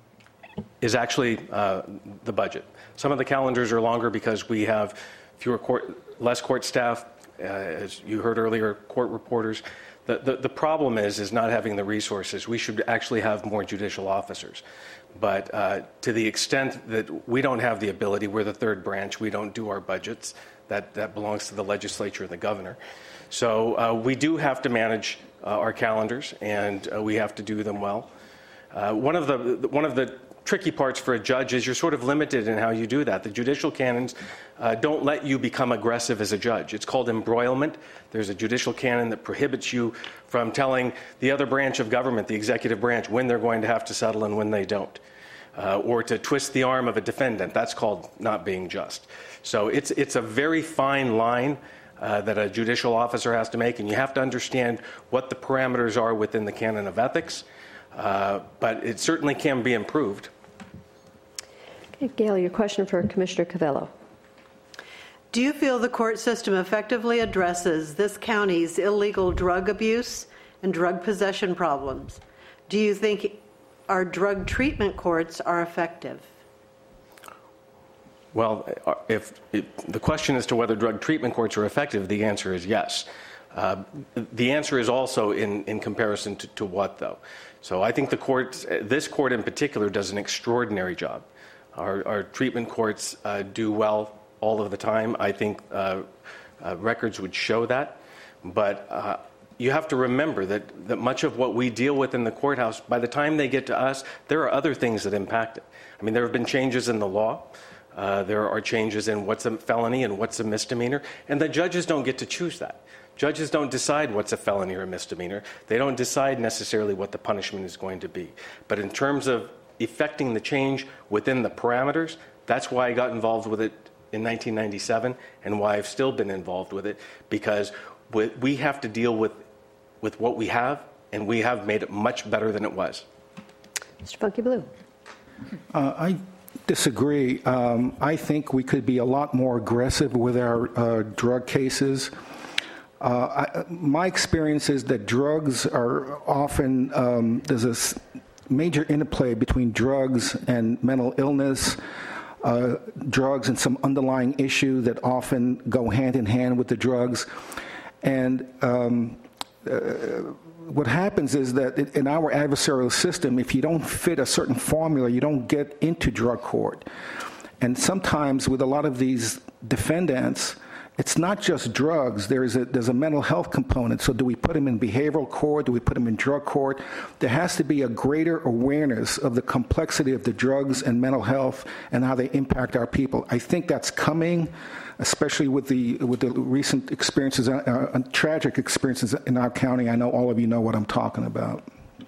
is actually uh, the budget. Some of the calendars are longer because we have fewer court, less court staff, uh, as you heard earlier, court reporters. The, the the problem is is not having the resources. We should actually have more judicial officers. But uh, to the extent that we don't have the ability, we're the third branch, we don't do our budgets. That, that belongs to the legislature and the governor. So uh, we do have to manage uh, our calendars, and uh, we have to do them well. Uh, one of the one of the tricky parts for a judge is you're sort of limited in how you do that. The judicial canons uh, don't let you become aggressive as a judge. It's called embroilment. There's a judicial canon that prohibits you from telling the other branch of government, the executive branch, when they're going to have to settle and when they don't. Uh, or to twist the arm of a defendant. That's called not being just. So it's, it's a very fine line uh, that a judicial officer has to make, and you have to understand what the parameters are within the canon of ethics. Uh, but it certainly can be improved. Okay, Gail, your question for Commissioner Covello. Do you feel the court system effectively addresses this county's illegal drug abuse and drug possession problems? Do you think our drug treatment courts are effective? Well, if, if the question as to whether drug treatment courts are effective, the answer is yes. Uh, the answer is also in, in comparison to, to what, though? So I think the court, this court in particular, does an extraordinary job. Our, our treatment courts uh, do well all of the time. I think uh, uh, records would show that. But uh, you have to remember that, that much of what we deal with in the courthouse, by the time they get to us, there are other things that impact it. I mean, there have been changes in the law. Uh, there are changes in what's a felony and what's a misdemeanor. And the judges don't get to choose that. Judges don't decide what's a felony or a misdemeanor. They don't decide necessarily what the punishment is going to be. But in terms of effecting the change within the parameters, that's why I got involved with it in nineteen ninety-seven and why I've still been involved with it, because we have to deal with, with what we have, and we have made it much better than it was. Mister Funky Blue. Uh, I disagree. Um, I think we could be a lot more aggressive with our uh, drug cases. Uh, I, my experience is that drugs are often, um, there's a s- major interplay between drugs and mental illness, uh, drugs and some underlying issue that often go hand in hand with the drugs. And um, uh, what happens is that in our adversarial system, if you don't fit a certain formula, you don't get into drug court. And sometimes with a lot of these defendants, it's not just drugs. There's a, there's a mental health component. So do we put them in behavioral court? Do we put them in drug court? There has to be a greater awareness of the complexity of the drugs and mental health and how they impact our people. I think that's coming, especially with the with the recent experiences, uh, uh, tragic experiences in our county. I know all of you know what I'm talking about.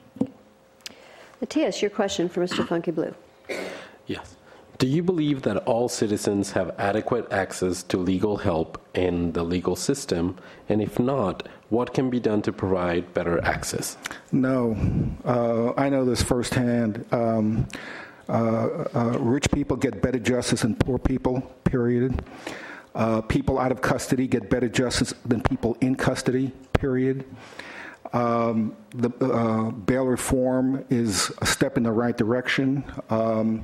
Matthias, your question for Mister Funky Blue. Yes. Do you believe that all citizens have adequate access to legal help in the legal system? And if not, what can be done to provide better access? No. Uh, I know this firsthand. Um, uh, uh, rich people get better justice than poor people, period. Uh, people out of custody get better justice than people in custody, period. Um, the uh, bail reform is a step in the right direction. Um,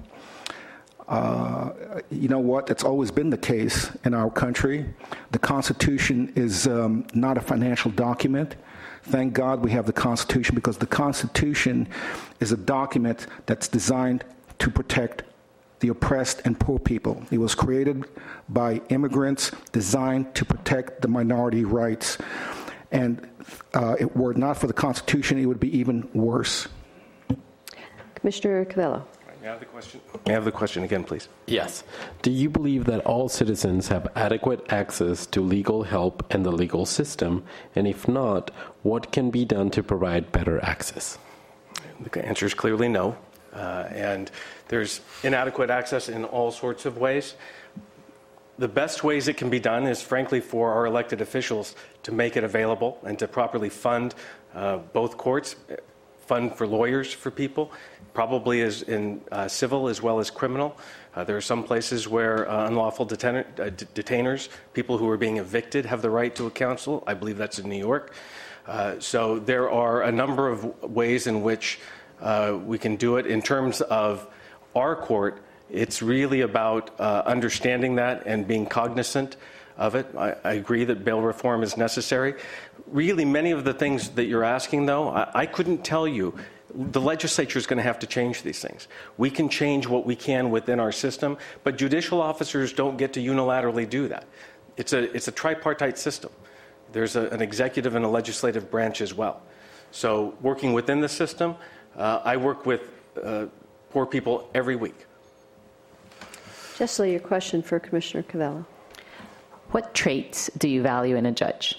Uh, you know what? It's always been the case in our country. The Constitution is um, not a financial document. Thank God we have the Constitution, because the Constitution is a document that's designed to protect the oppressed and poor people. It was created by immigrants, designed to protect the minority rights. And uh, if it were not for the Constitution, it would be even worse. Commissioner Covello. May I have the question? May I have the question again, please? Yes. Do you believe that all citizens have adequate access to legal help in the legal system? And if not, what can be done to provide better access? The answer is clearly no. Uh, and there's inadequate access in all sorts of ways. The best ways it can be done is, frankly, for our elected officials to make it available and to properly fund uh, both courts, fund for lawyers for people, probably is in uh, civil as well as criminal. Uh, there are some places where uh, unlawful detainer, uh, d- detainers, people who are being evicted, have the right to a counsel. I believe that's in New York. Uh, so there are a number of ways in which uh, we can do it. In terms of our court, it's really about uh, understanding that and being cognizant of it. I, I agree that bail reform is necessary. Really, many of the things that you're asking, though, I, I couldn't tell you. The legislature is going to have to change these things. We can change what we can within our system, but judicial officers don't get to unilaterally do that. It's a, it's a tripartite system. There's a, an executive and a legislative branch as well. So working within the system, uh, I work with uh, poor people every week. Jessley, your question for Commissioner Covello. What traits do you value in a judge?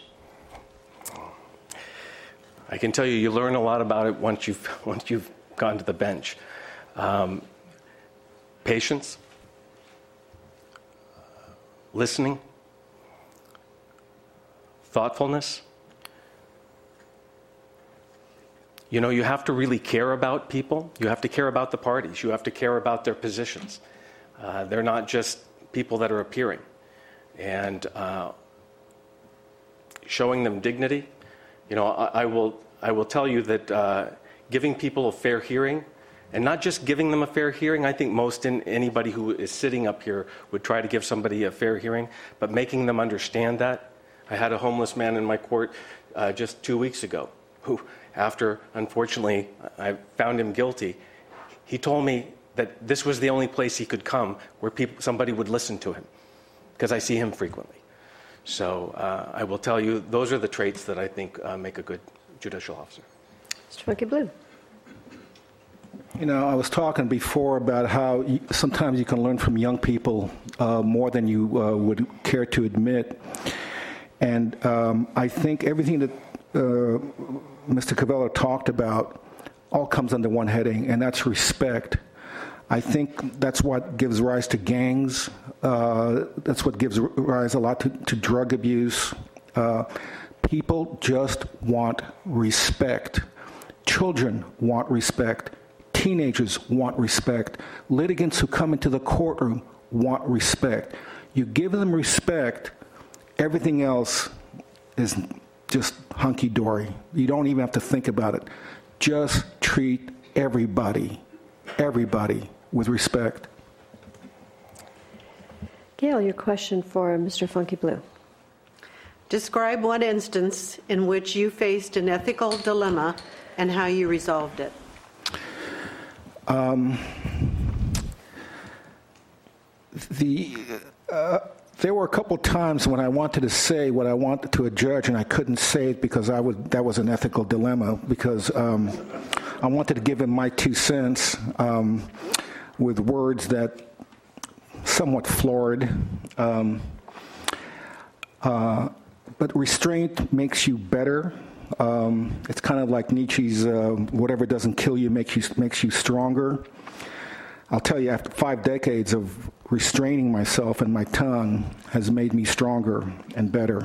I can tell you, you learn a lot about it once you've once you've gone to the bench. Um, patience, listening, thoughtfulness. You know, you have to really care about people. You have to care about the parties. You have to care about their positions. Uh, they're not just people that are appearing. And uh, showing them dignity. You know, I, I will I will tell you that uh, giving people a fair hearing, and not just giving them a fair hearing, I think most in, anybody who is sitting up here would try to give somebody a fair hearing, but making them understand that. I had a homeless man in my court uh, just two weeks ago who, after, unfortunately, I found him guilty, he told me that this was the only place he could come where people, somebody would listen to him, because I see him frequently. So uh, I will tell you, those are the traits that I think uh, make a good judicial officer. Mister Funky Blue. You know, I was talking before about how you, sometimes you can learn from young people uh, more than you uh, would care to admit. And um, I think everything that uh, Mister Covello talked about all comes under one heading, and that's respect. I think that's what gives rise to gangs. Uh, that's what gives rise a lot to, to drug abuse. Uh, people just want respect. Children want respect. Teenagers want respect. Litigants who come into the courtroom want respect. You give them respect, everything else is just hunky-dory. You don't even have to think about it. Just treat everybody, everybody with respect. Gail, your question for Mister Funky Blue. Describe one instance in which you faced an ethical dilemma and how you resolved it. Um, the uh, there were a couple times when I wanted to say what I wanted to a judge, and I couldn't say it because I would, that was an ethical dilemma, because um, I wanted to give him my two cents um, with words that somewhat floored. Um, uh, but restraint makes you better. Um, it's kind of like Nietzsche's uh, whatever doesn't kill you makes you makes you stronger. I'll tell you, after five decades of restraining myself and my tongue has made me stronger and better.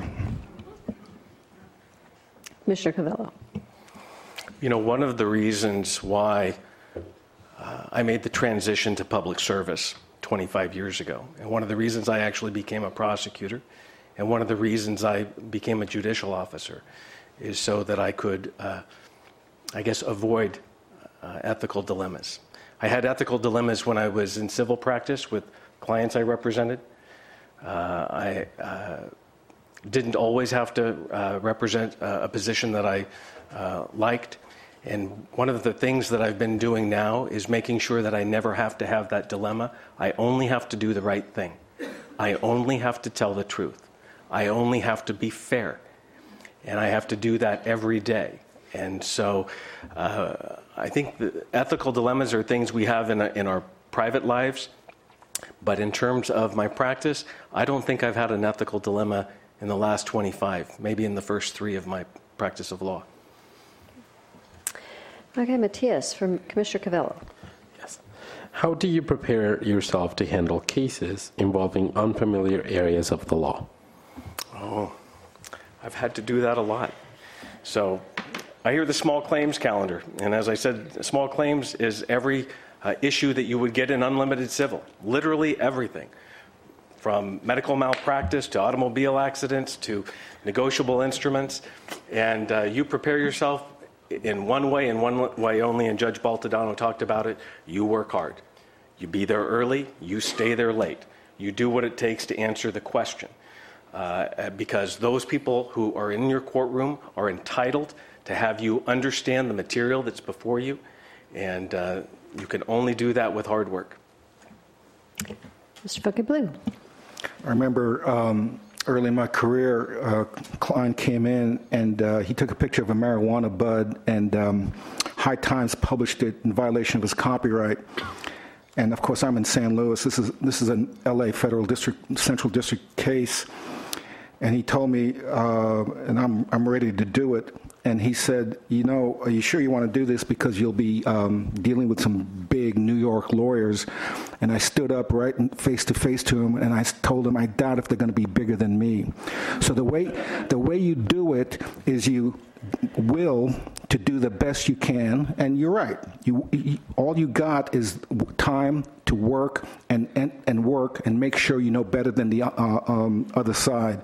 Mister Covello. You know, one of the reasons why uh, I made the transition to public service twenty-five years ago, and one of the reasons I actually became a prosecutor, and one of the reasons I became a judicial officer, is so that I could, uh, I guess, avoid uh, ethical dilemmas. I had ethical dilemmas when I was in civil practice with clients I represented. Uh, I uh, didn't always have to uh, represent uh, a position that I uh, liked. And one of the things that I've been doing now is making sure that I never have to have that dilemma. I only have to do the right thing. I only have to tell the truth. I only have to be fair. And I have to do that every day. And so uh, I think the ethical dilemmas are things we have in, a, in our private lives. But in terms of my practice, I don't think I've had an ethical dilemma in the last twenty-five, maybe in the first three of my practice of law. Okay, Matthias from Commissioner Covello. Yes. How do you prepare yourself to handle cases involving unfamiliar areas of the law? Oh, I've had to do that a lot. So I hear the small claims calendar, and as I said, small claims is every uh, issue that you would get in unlimited civil, literally everything, from medical malpractice to automobile accidents to negotiable instruments, and uh, you prepare yourself in one way and one way only, and Judge Baltodano talked about it. You work hard. You be there early, you stay there late. You do what it takes to answer the question. Uh, because those people who are in your courtroom are entitled to have you understand the material that's before you, and uh, you can only do that with hard work. Mister Funky Blue. I remember um, early in my career, a client came in and uh, he took a picture of a marijuana bud, and um, High Times published it in violation of his copyright. And of course, I'm in San Luis. This is this is an L A Federal District, Central District case. And he told me, uh, and I'm I'm ready to do it. And he said, you know, are you sure you want to do this? Because you'll be um, dealing with some big New York lawyers. And I stood up right face to face to him, and I told him, I doubt if they're going to be bigger than me. So the way the way you do it is you will to do the best you can. And you're right. You, you all you got is time to work and, and, and work and make sure you know better than the uh, um, other side.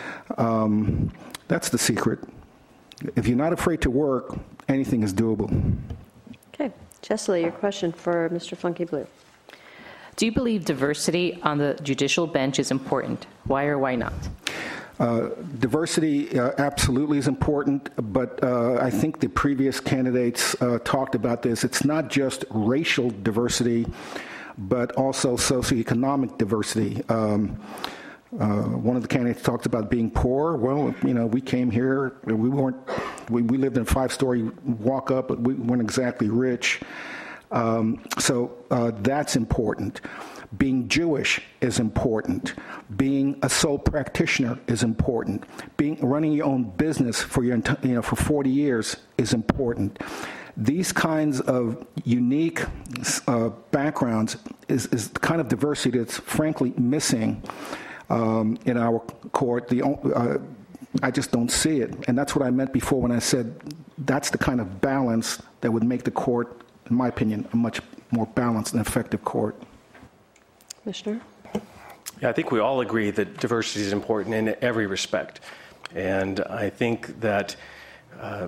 Um, that's the secret. If you're not afraid to work, anything is doable. Okay. Cecily, your question for Mister Funky Blue. Do you believe diversity on the judicial bench is important? Why or why not? Uh, diversity uh, absolutely is important, but uh, I think the previous candidates uh, talked about this. It's not just racial diversity, but also socioeconomic diversity. Um, uh, one of the candidates talked about being poor. Well, you know, we came here, we weren't, we, we lived in a five-story walk-up, but we weren't exactly rich. Um, so uh, that's important. Being Jewish is important. Being a sole practitioner is important. Being running your own business for your you know for forty years is important. These kinds of unique uh, backgrounds is, is the kind of diversity that's frankly missing um, in our court. The uh, I just don't see it, and that's what I meant before when I said that's the kind of balance that would make the court, in my opinion, a much more balanced and effective court. Commissioner? Yeah, I think we all agree that diversity is important in every respect. And I think that, uh,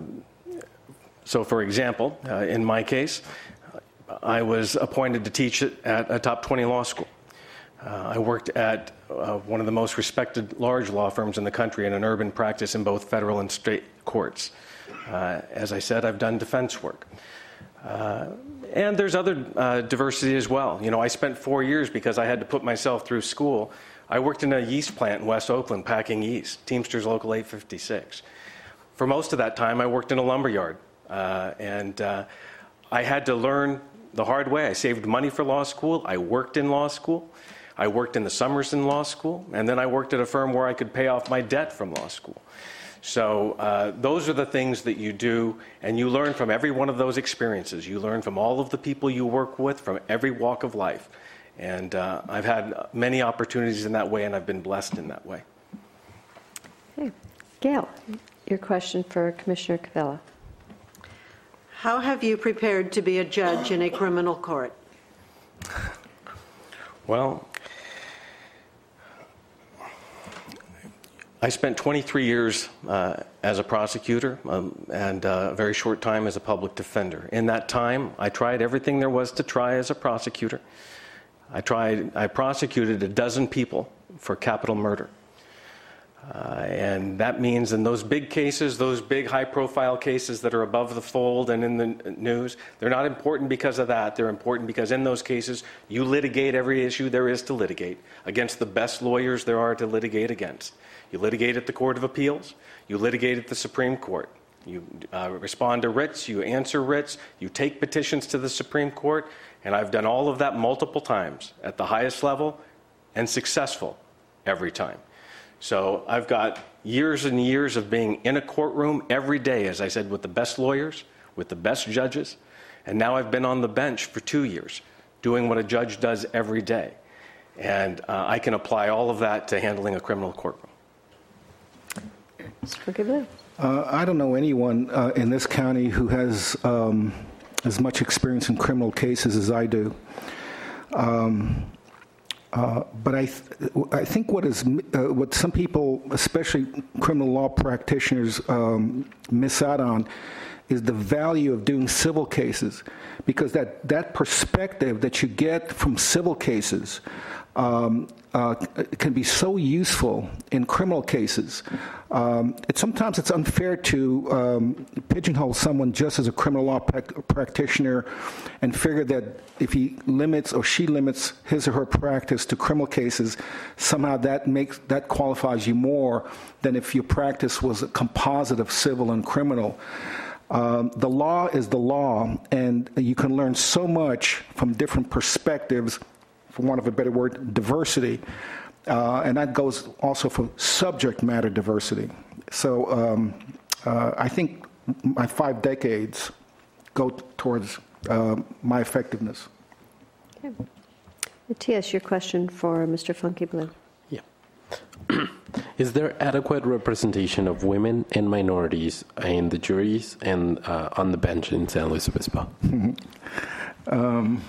so for example, uh, in my case, I was appointed to teach at a top twenty law school. Uh, I worked at uh, one of the most respected large law firms in the country in an urban practice in both federal and state courts. Uh, as I said, I've done defense work. Uh, and there's other uh, diversity as well. You know, I spent four years because I had to put myself through school. I worked in a yeast plant in West Oakland packing yeast, Teamsters Local eight fifty-six. For most of that time, I worked in a lumber yard. Uh, and uh, I had to learn the hard way. I saved money for law school. I worked in law school. I worked in the summers in law school. And then I worked at a firm where I could pay off my debt from law school. So uh, those are the things that you do, and you learn from every one of those experiences. You learn from all of the people you work with, from every walk of life. And uh, I've had many opportunities in that way, and I've been blessed in that way. Okay. Gail, your question for Commissioner Cavella. How have you prepared to be a judge in a criminal court? Well, I spent twenty-three years uh, as a prosecutor um, and uh, a very short time as a public defender. In that time, I tried everything there was to try as a prosecutor. I tried, I prosecuted a dozen people for capital murder. Uh, and that means in those big cases, those big high-profile cases that are above the fold and in the news, they're not important because of that. They're important because in those cases, you litigate every issue there is to litigate against the best lawyers there are to litigate against. You litigate at the Court of Appeals. You litigate at the Supreme Court. You uh, respond to writs. You answer writs. You take petitions to the Supreme Court. And I've done all of that multiple times at the highest level and successful every time. So I've got years and years of being in a courtroom every day, as I said, with the best lawyers, with the best judges. And now I've been on the bench for two years doing what a judge does every day. And uh, I can apply all of that to handling a criminal courtroom. Uh, I don't know anyone uh, in this county who has um, as much experience in criminal cases as I do. Um, uh, but I, th- I think what is uh, what some people, especially criminal law practitioners, um, miss out on is the value of doing civil cases, because that, that perspective that you get from civil cases um, uh, can be so useful in criminal cases. Um, it, sometimes it's unfair to um, pigeonhole someone just as a criminal law pra- practitioner and figure that if he limits or she limits his or her practice to criminal cases, somehow that makes that qualifies you more than if your practice was a composite of civil and criminal. Um, the law is the law, and you can learn so much from different perspectives, for want of a better word, diversity. Uh, and that goes also for subject matter diversity. So um, uh, I think my five decades go towards uh, my effectiveness. Okay. Matthias, your question for Mister Funky Blue. Yeah. Is there adequate representation of women and minorities in the juries and uh, on the bench in San Luis Obispo? um,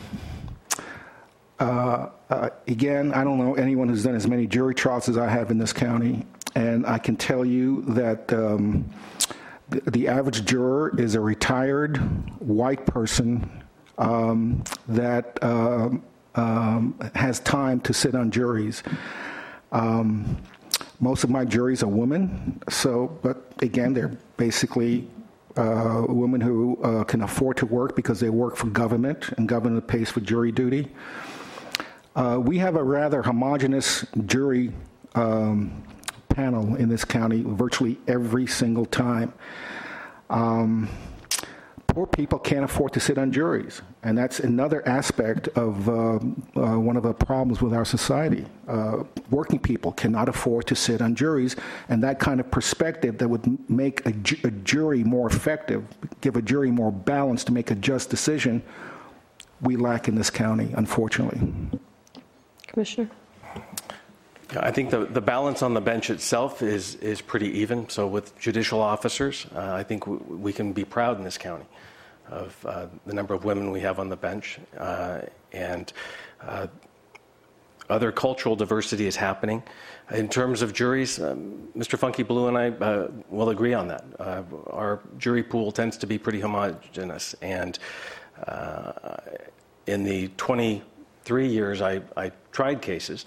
Uh, uh, again, I don't know anyone who's done as many jury trials as I have in this county, and I can tell you that um, the, the average juror is a retired white person um, that uh, um, has time to sit on juries. Um, most of my juries are women, so, but again, they're basically uh, women who uh, can afford to work because they work for government, and government pays for jury duty. Uh, we have a rather homogeneous jury um, panel in this county virtually every single time. Um, poor people can't afford to sit on juries, and that's another aspect of uh, uh, one of the problems with our society. Uh, working people cannot afford to sit on juries, and that kind of perspective that would make a, ju- a jury more effective, give a jury more balance to make a just decision, we lack in this county, unfortunately. Commissioner? I think the, the balance on the bench itself is, is pretty even. So with judicial officers, uh, I think w- we can be proud in this county of uh, the number of women we have on the bench. Uh, and uh, other cultural diversity is happening. In terms of juries, um, Mister Funky Blue and I uh, will agree on that. Uh, our jury pool tends to be pretty homogeneous. And uh, in the twenty-three years I, I tried cases,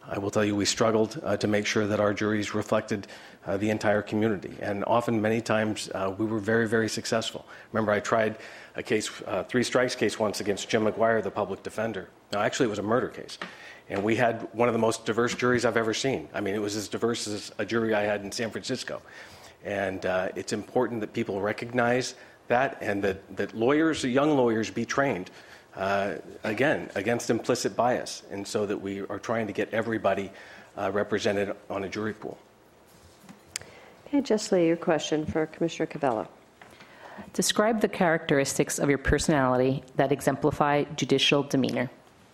I will tell you, we struggled uh, to make sure that our juries reflected uh, the entire community. And often, many times, uh, we were very, very successful. Remember, I tried a case, uh, three strikes case once against Jim McGuire, the public defender. Now, actually, it was a murder case. And we had one of the most diverse juries I've ever seen. I mean, it was as diverse as a jury I had in San Francisco. And uh, it's important that people recognize that, and that, that lawyers, young lawyers, be trained, uh, again, against implicit bias, and so that we are trying to get everybody uh, represented on a jury pool. Okay, Jessie, your question for Commissioner Covello. Describe the characteristics of your personality that exemplify judicial demeanor.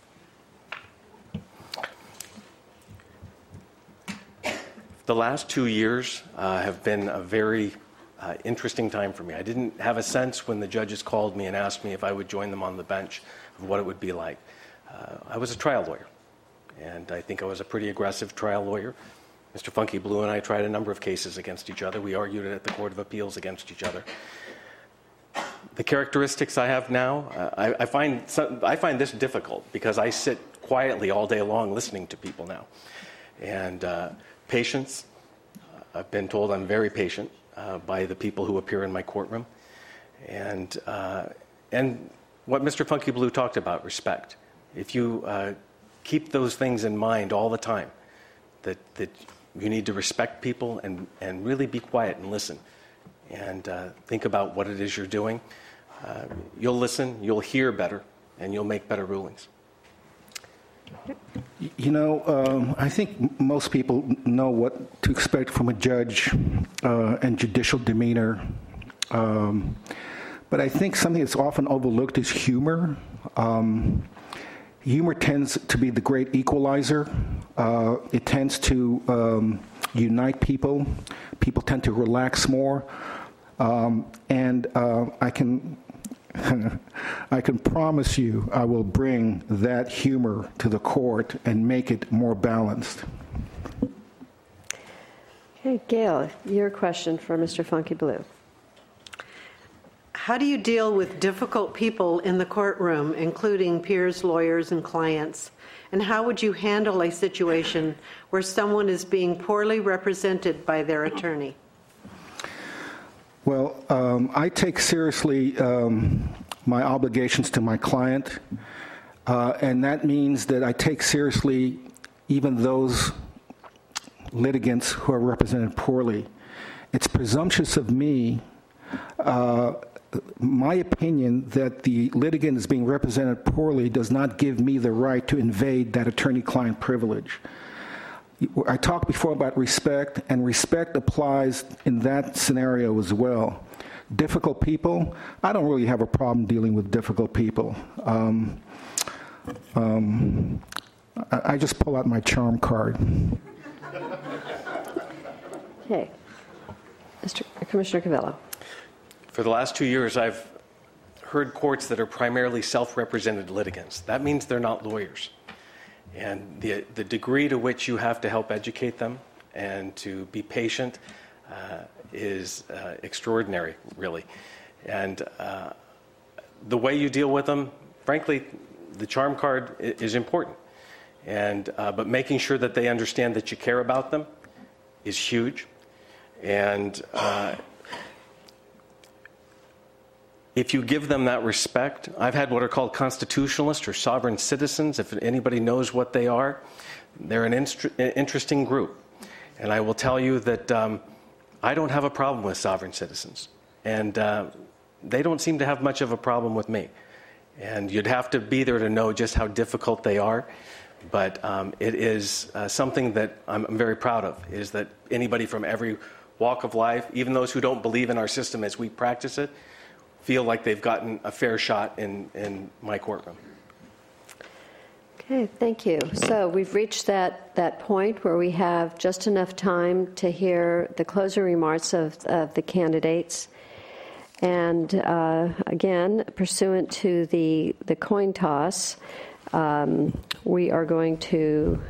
The last two years uh, have been a very uh, interesting time for me. I didn't have a sense when the judges called me and asked me if I would join them on the bench of what it would be like. Uh, I was a trial lawyer, and I think I was a pretty aggressive trial lawyer. Mister Funky Blue and I tried a number of cases against each other. We argued it at the Court of Appeals against each other. The characteristics I have now, uh, I, I, find some, I find this difficult because I sit quietly all day long listening to people now. And uh, patience, uh, I've been told I'm very patient uh, by the people who appear in my courtroom. And, uh, and what Mister Funky Blue talked about, respect. If you uh, keep those things in mind all the time, that, that you need to respect people and, and really be quiet and listen and uh, think about what it is you're doing. Uh, you'll listen, you'll hear better, and you'll make better rulings. You know, um, I think most people know what to expect from a judge uh, and judicial demeanor. Um, but I think something that's often overlooked is humor. Um, humor tends to be the great equalizer. Uh, it tends to um, unite people. People tend to relax more. Um, and uh, I can I can promise you I will bring that humor to the court and make it more balanced. Okay, Gail, your question for Mister Funky Blue. How do you deal with difficult people in the courtroom, including peers, lawyers, and clients? And how would you handle a situation where someone is being poorly represented by their attorney? Well, um, I take seriously um, my obligations to my client, uh, and that means that I take seriously even those litigants who are represented poorly. It's presumptuous of me, uh, my opinion, that the litigant is being represented poorly does not give me the right to invade that attorney-client privilege. I talked before about respect, and respect applies in that scenario as well. Difficult people, I don't really have a problem dealing with difficult people. Um, um, I, I just pull out my charm card. Okay. Mister Commissioner Covello. For the last two years, I've heard courts that are primarily self-represented litigants. That means they're not lawyers. And the, the degree to which you have to help educate them and to be patient uh, is uh, extraordinary, really. And uh, the way you deal with them, frankly, the charm card is important. And, uh, but making sure that they understand that you care about them is huge. And uh, if you give them that respect, I've had what are called constitutionalists or sovereign citizens, if anybody knows what they are. They're an inst- interesting group. And I will tell you that um, I don't have a problem with sovereign citizens. And uh, they don't seem to have much of a problem with me. And you'd have to be there to know just how difficult they are. But um, it is uh, something that I'm, I'm very proud of, is that anybody from every walk of life, even those who don't believe in our system as we practice it, feel like they've gotten a fair shot in, in my courtroom. Okay, thank you. So we've reached that, that point where we have just enough time to hear the closing remarks of, of the candidates. And uh, again, pursuant to the, the coin toss, um, we are going to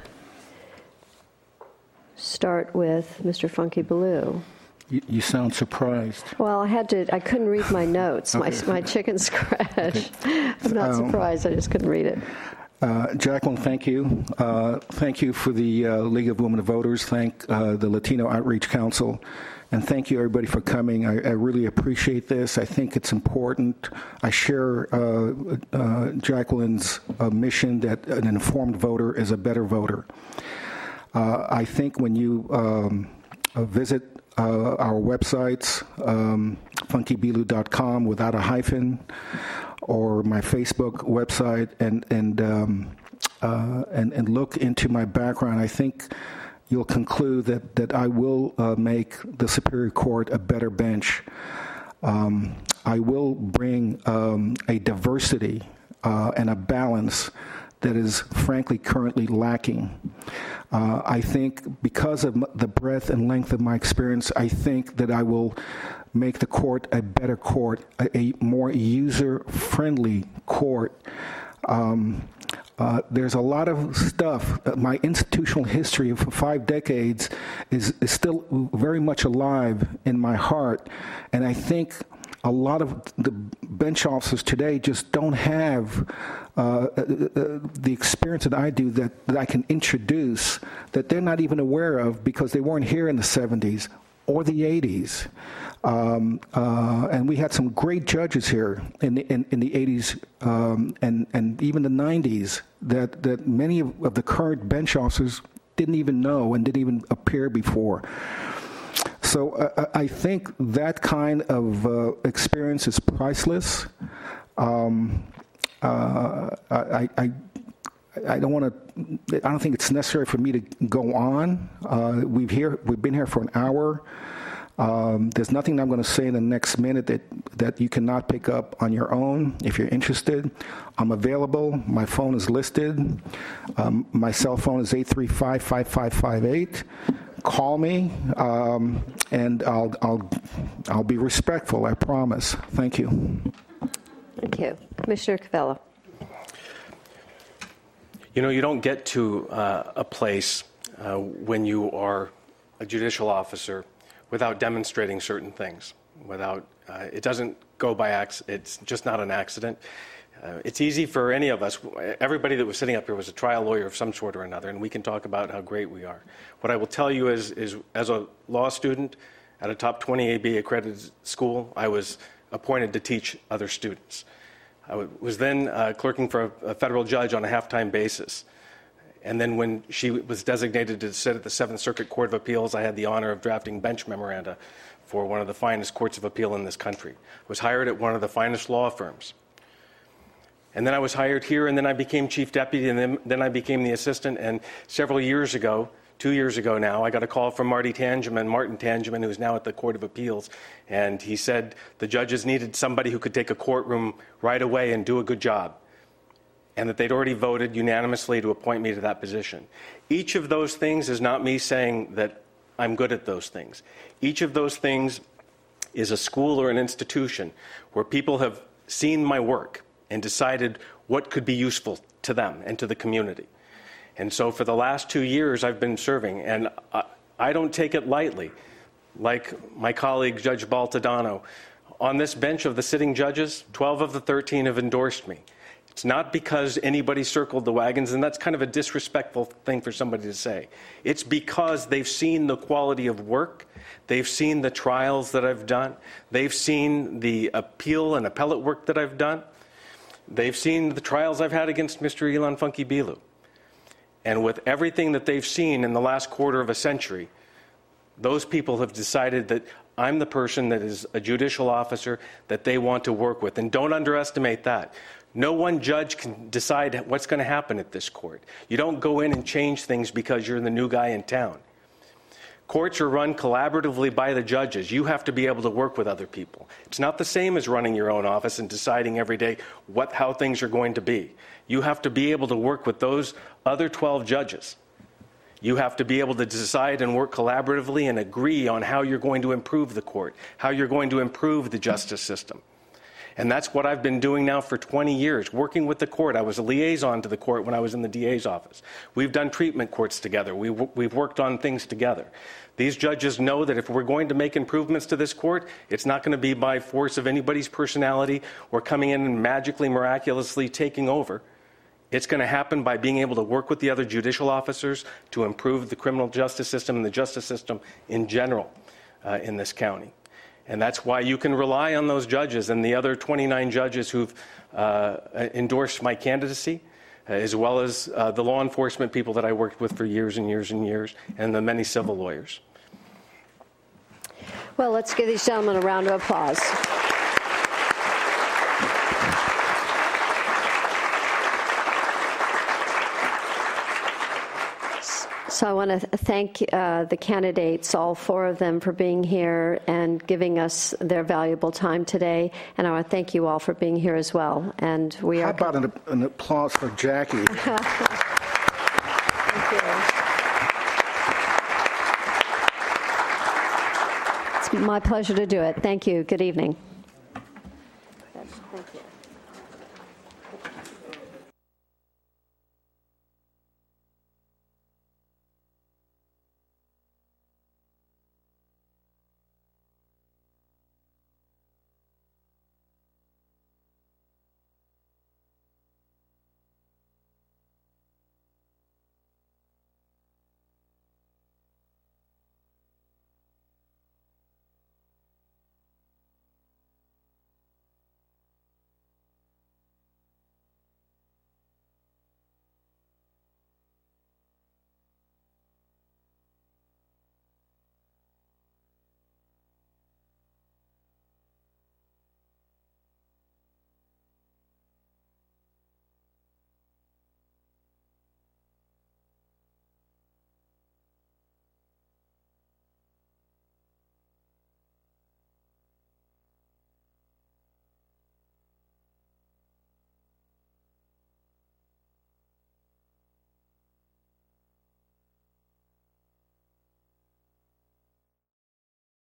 start with Mister Funky Blue. You, you sound surprised. Well, I had to. I couldn't read my notes. Okay. My my chicken scratch. Okay. I'm not Um, surprised. I just couldn't read it. Uh, Jacqueline, thank you. Uh, thank you for the uh, League of Women Voters. Thank uh, the Latino Outreach Council. And thank you, everybody, for coming. I, I really appreciate this. I think it's important. I share uh, uh, Jacqueline's uh, mission that an informed voter is a better voter. Uh, I think when you um, uh, visit uh, our websites, um, funky bilu dot com without a hyphen, or my Facebook website, and and um, uh, and and look into my background, I think you'll conclude that that I will uh, make the Superior Court a better bench. Um, I will bring um, a diversity uh, and a balance that is frankly currently lacking. Uh, I think because of the breadth and length of my experience, I think that I will make the court a better court, a, a more user-friendly court. Um, uh, there's a lot of stuff. Uh, my institutional history for five decades is, is still very much alive in my heart, and I think a lot of the bench officers today just don't have uh, uh, the experience that I do that, that I can introduce, that they're not even aware of because they weren't here in the seventies or the eighties. Um, uh, and we had some great judges here in the, in, in the eighties um, and, and even the nineties that, that many of, of the current bench officers didn't even know and didn't even appear before. So uh, I think that kind of uh, experience is priceless. Um, uh, I, I, I don't want to. I don't think it's necessary for me to go on. Uh, we've here. We've been here for an hour. Um, there's nothing I'm going to say in the next minute that that you cannot pick up on your own. If you're interested, I'm available. My phone is listed. Um, my cell phone is eight three five, five five five eight. Call me, um, and I'll, I'll, I'll be respectful, I promise. Thank you. Thank you. Commissioner Covello. You know, you don't get to uh, a place uh, when you are a judicial officer without demonstrating certain things. Without, uh, it doesn't go by accident. It's just not an accident. Uh, it's easy for any of us. Everybody that was sitting up here was a trial lawyer of some sort or another, and we can talk about how great we are. What I will tell you is, is as a law student at a top twenty A B accredited school, I was appointed to teach other students. I was then uh, clerking for a, a federal judge on a half-time basis. And then when she was designated to sit at the Seventh Circuit Court of Appeals, I had the honor of drafting bench memoranda for one of the finest courts of appeal in this country. I was hired at one of the finest law firms. And then I was hired here, and then I became chief deputy, and then, then I became the assistant. And several years ago, two years ago now, I got a call from Marty Tangeman, Martin Tangeman, who's now at the Court of Appeals. And he said the judges needed somebody who could take a courtroom right away and do a good job, and that they'd already voted unanimously to appoint me to that position. Each of those things is not me saying that I'm good at those things. Each of those things is a school or an institution where people have seen my work and decided what could be useful to them and to the community. And so for the last two years, I've been serving, and I, I don't take it lightly. Like my colleague, Judge Baltodano, on this bench of the sitting judges, twelve of the thirteen have endorsed me. It's not because anybody circled the wagons, and that's kind of a disrespectful thing for somebody to say. It's because they've seen the quality of work. They've seen the trials that I've done. They've seen the appeal and appellate work that I've done. They've seen the trials I've had against Mister Ilan Funky Bilu. And with everything that they've seen in the last quarter of a century, those people have decided that I'm the person that is a judicial officer that they want to work with. And don't underestimate that. No one judge can decide what's going to happen at this court. You don't go in and change things because you're the new guy in town. Courts are run collaboratively by the judges. You have to be able to work with other people. It's not the same as running your own office and deciding every day what, how things are going to be. You have to be able to work with those other twelve judges. You have to be able to decide and work collaboratively and agree on how you're going to improve the court, how you're going to improve the justice system. And that's what I've been doing now for twenty years, working with the court. I was a liaison to the court when I was in the D A's office. We've done treatment courts together. We've, we've worked on things together. These judges know that if we're going to make improvements to this court, it's not going to be by force of anybody's personality or coming in and magically, miraculously taking over. It's going to happen by being able to work with the other judicial officers to improve the criminal justice system and the justice system in general uh, in this county. And that's why you can rely on those judges and the other twenty-nine judges who've uh, endorsed my candidacy, uh, as well as uh, the law enforcement people that I worked with for years and years and years, and the many civil lawyers. Well, let's give these gentlemen a round of applause. So I want to thank uh, the candidates, all four of them, for being here and giving us their valuable time today. And I want to thank you all for being here as well. And we How are. about an, an applause for Jackie? Thank you. It's my pleasure to do it. Thank you. Good evening. Thank you.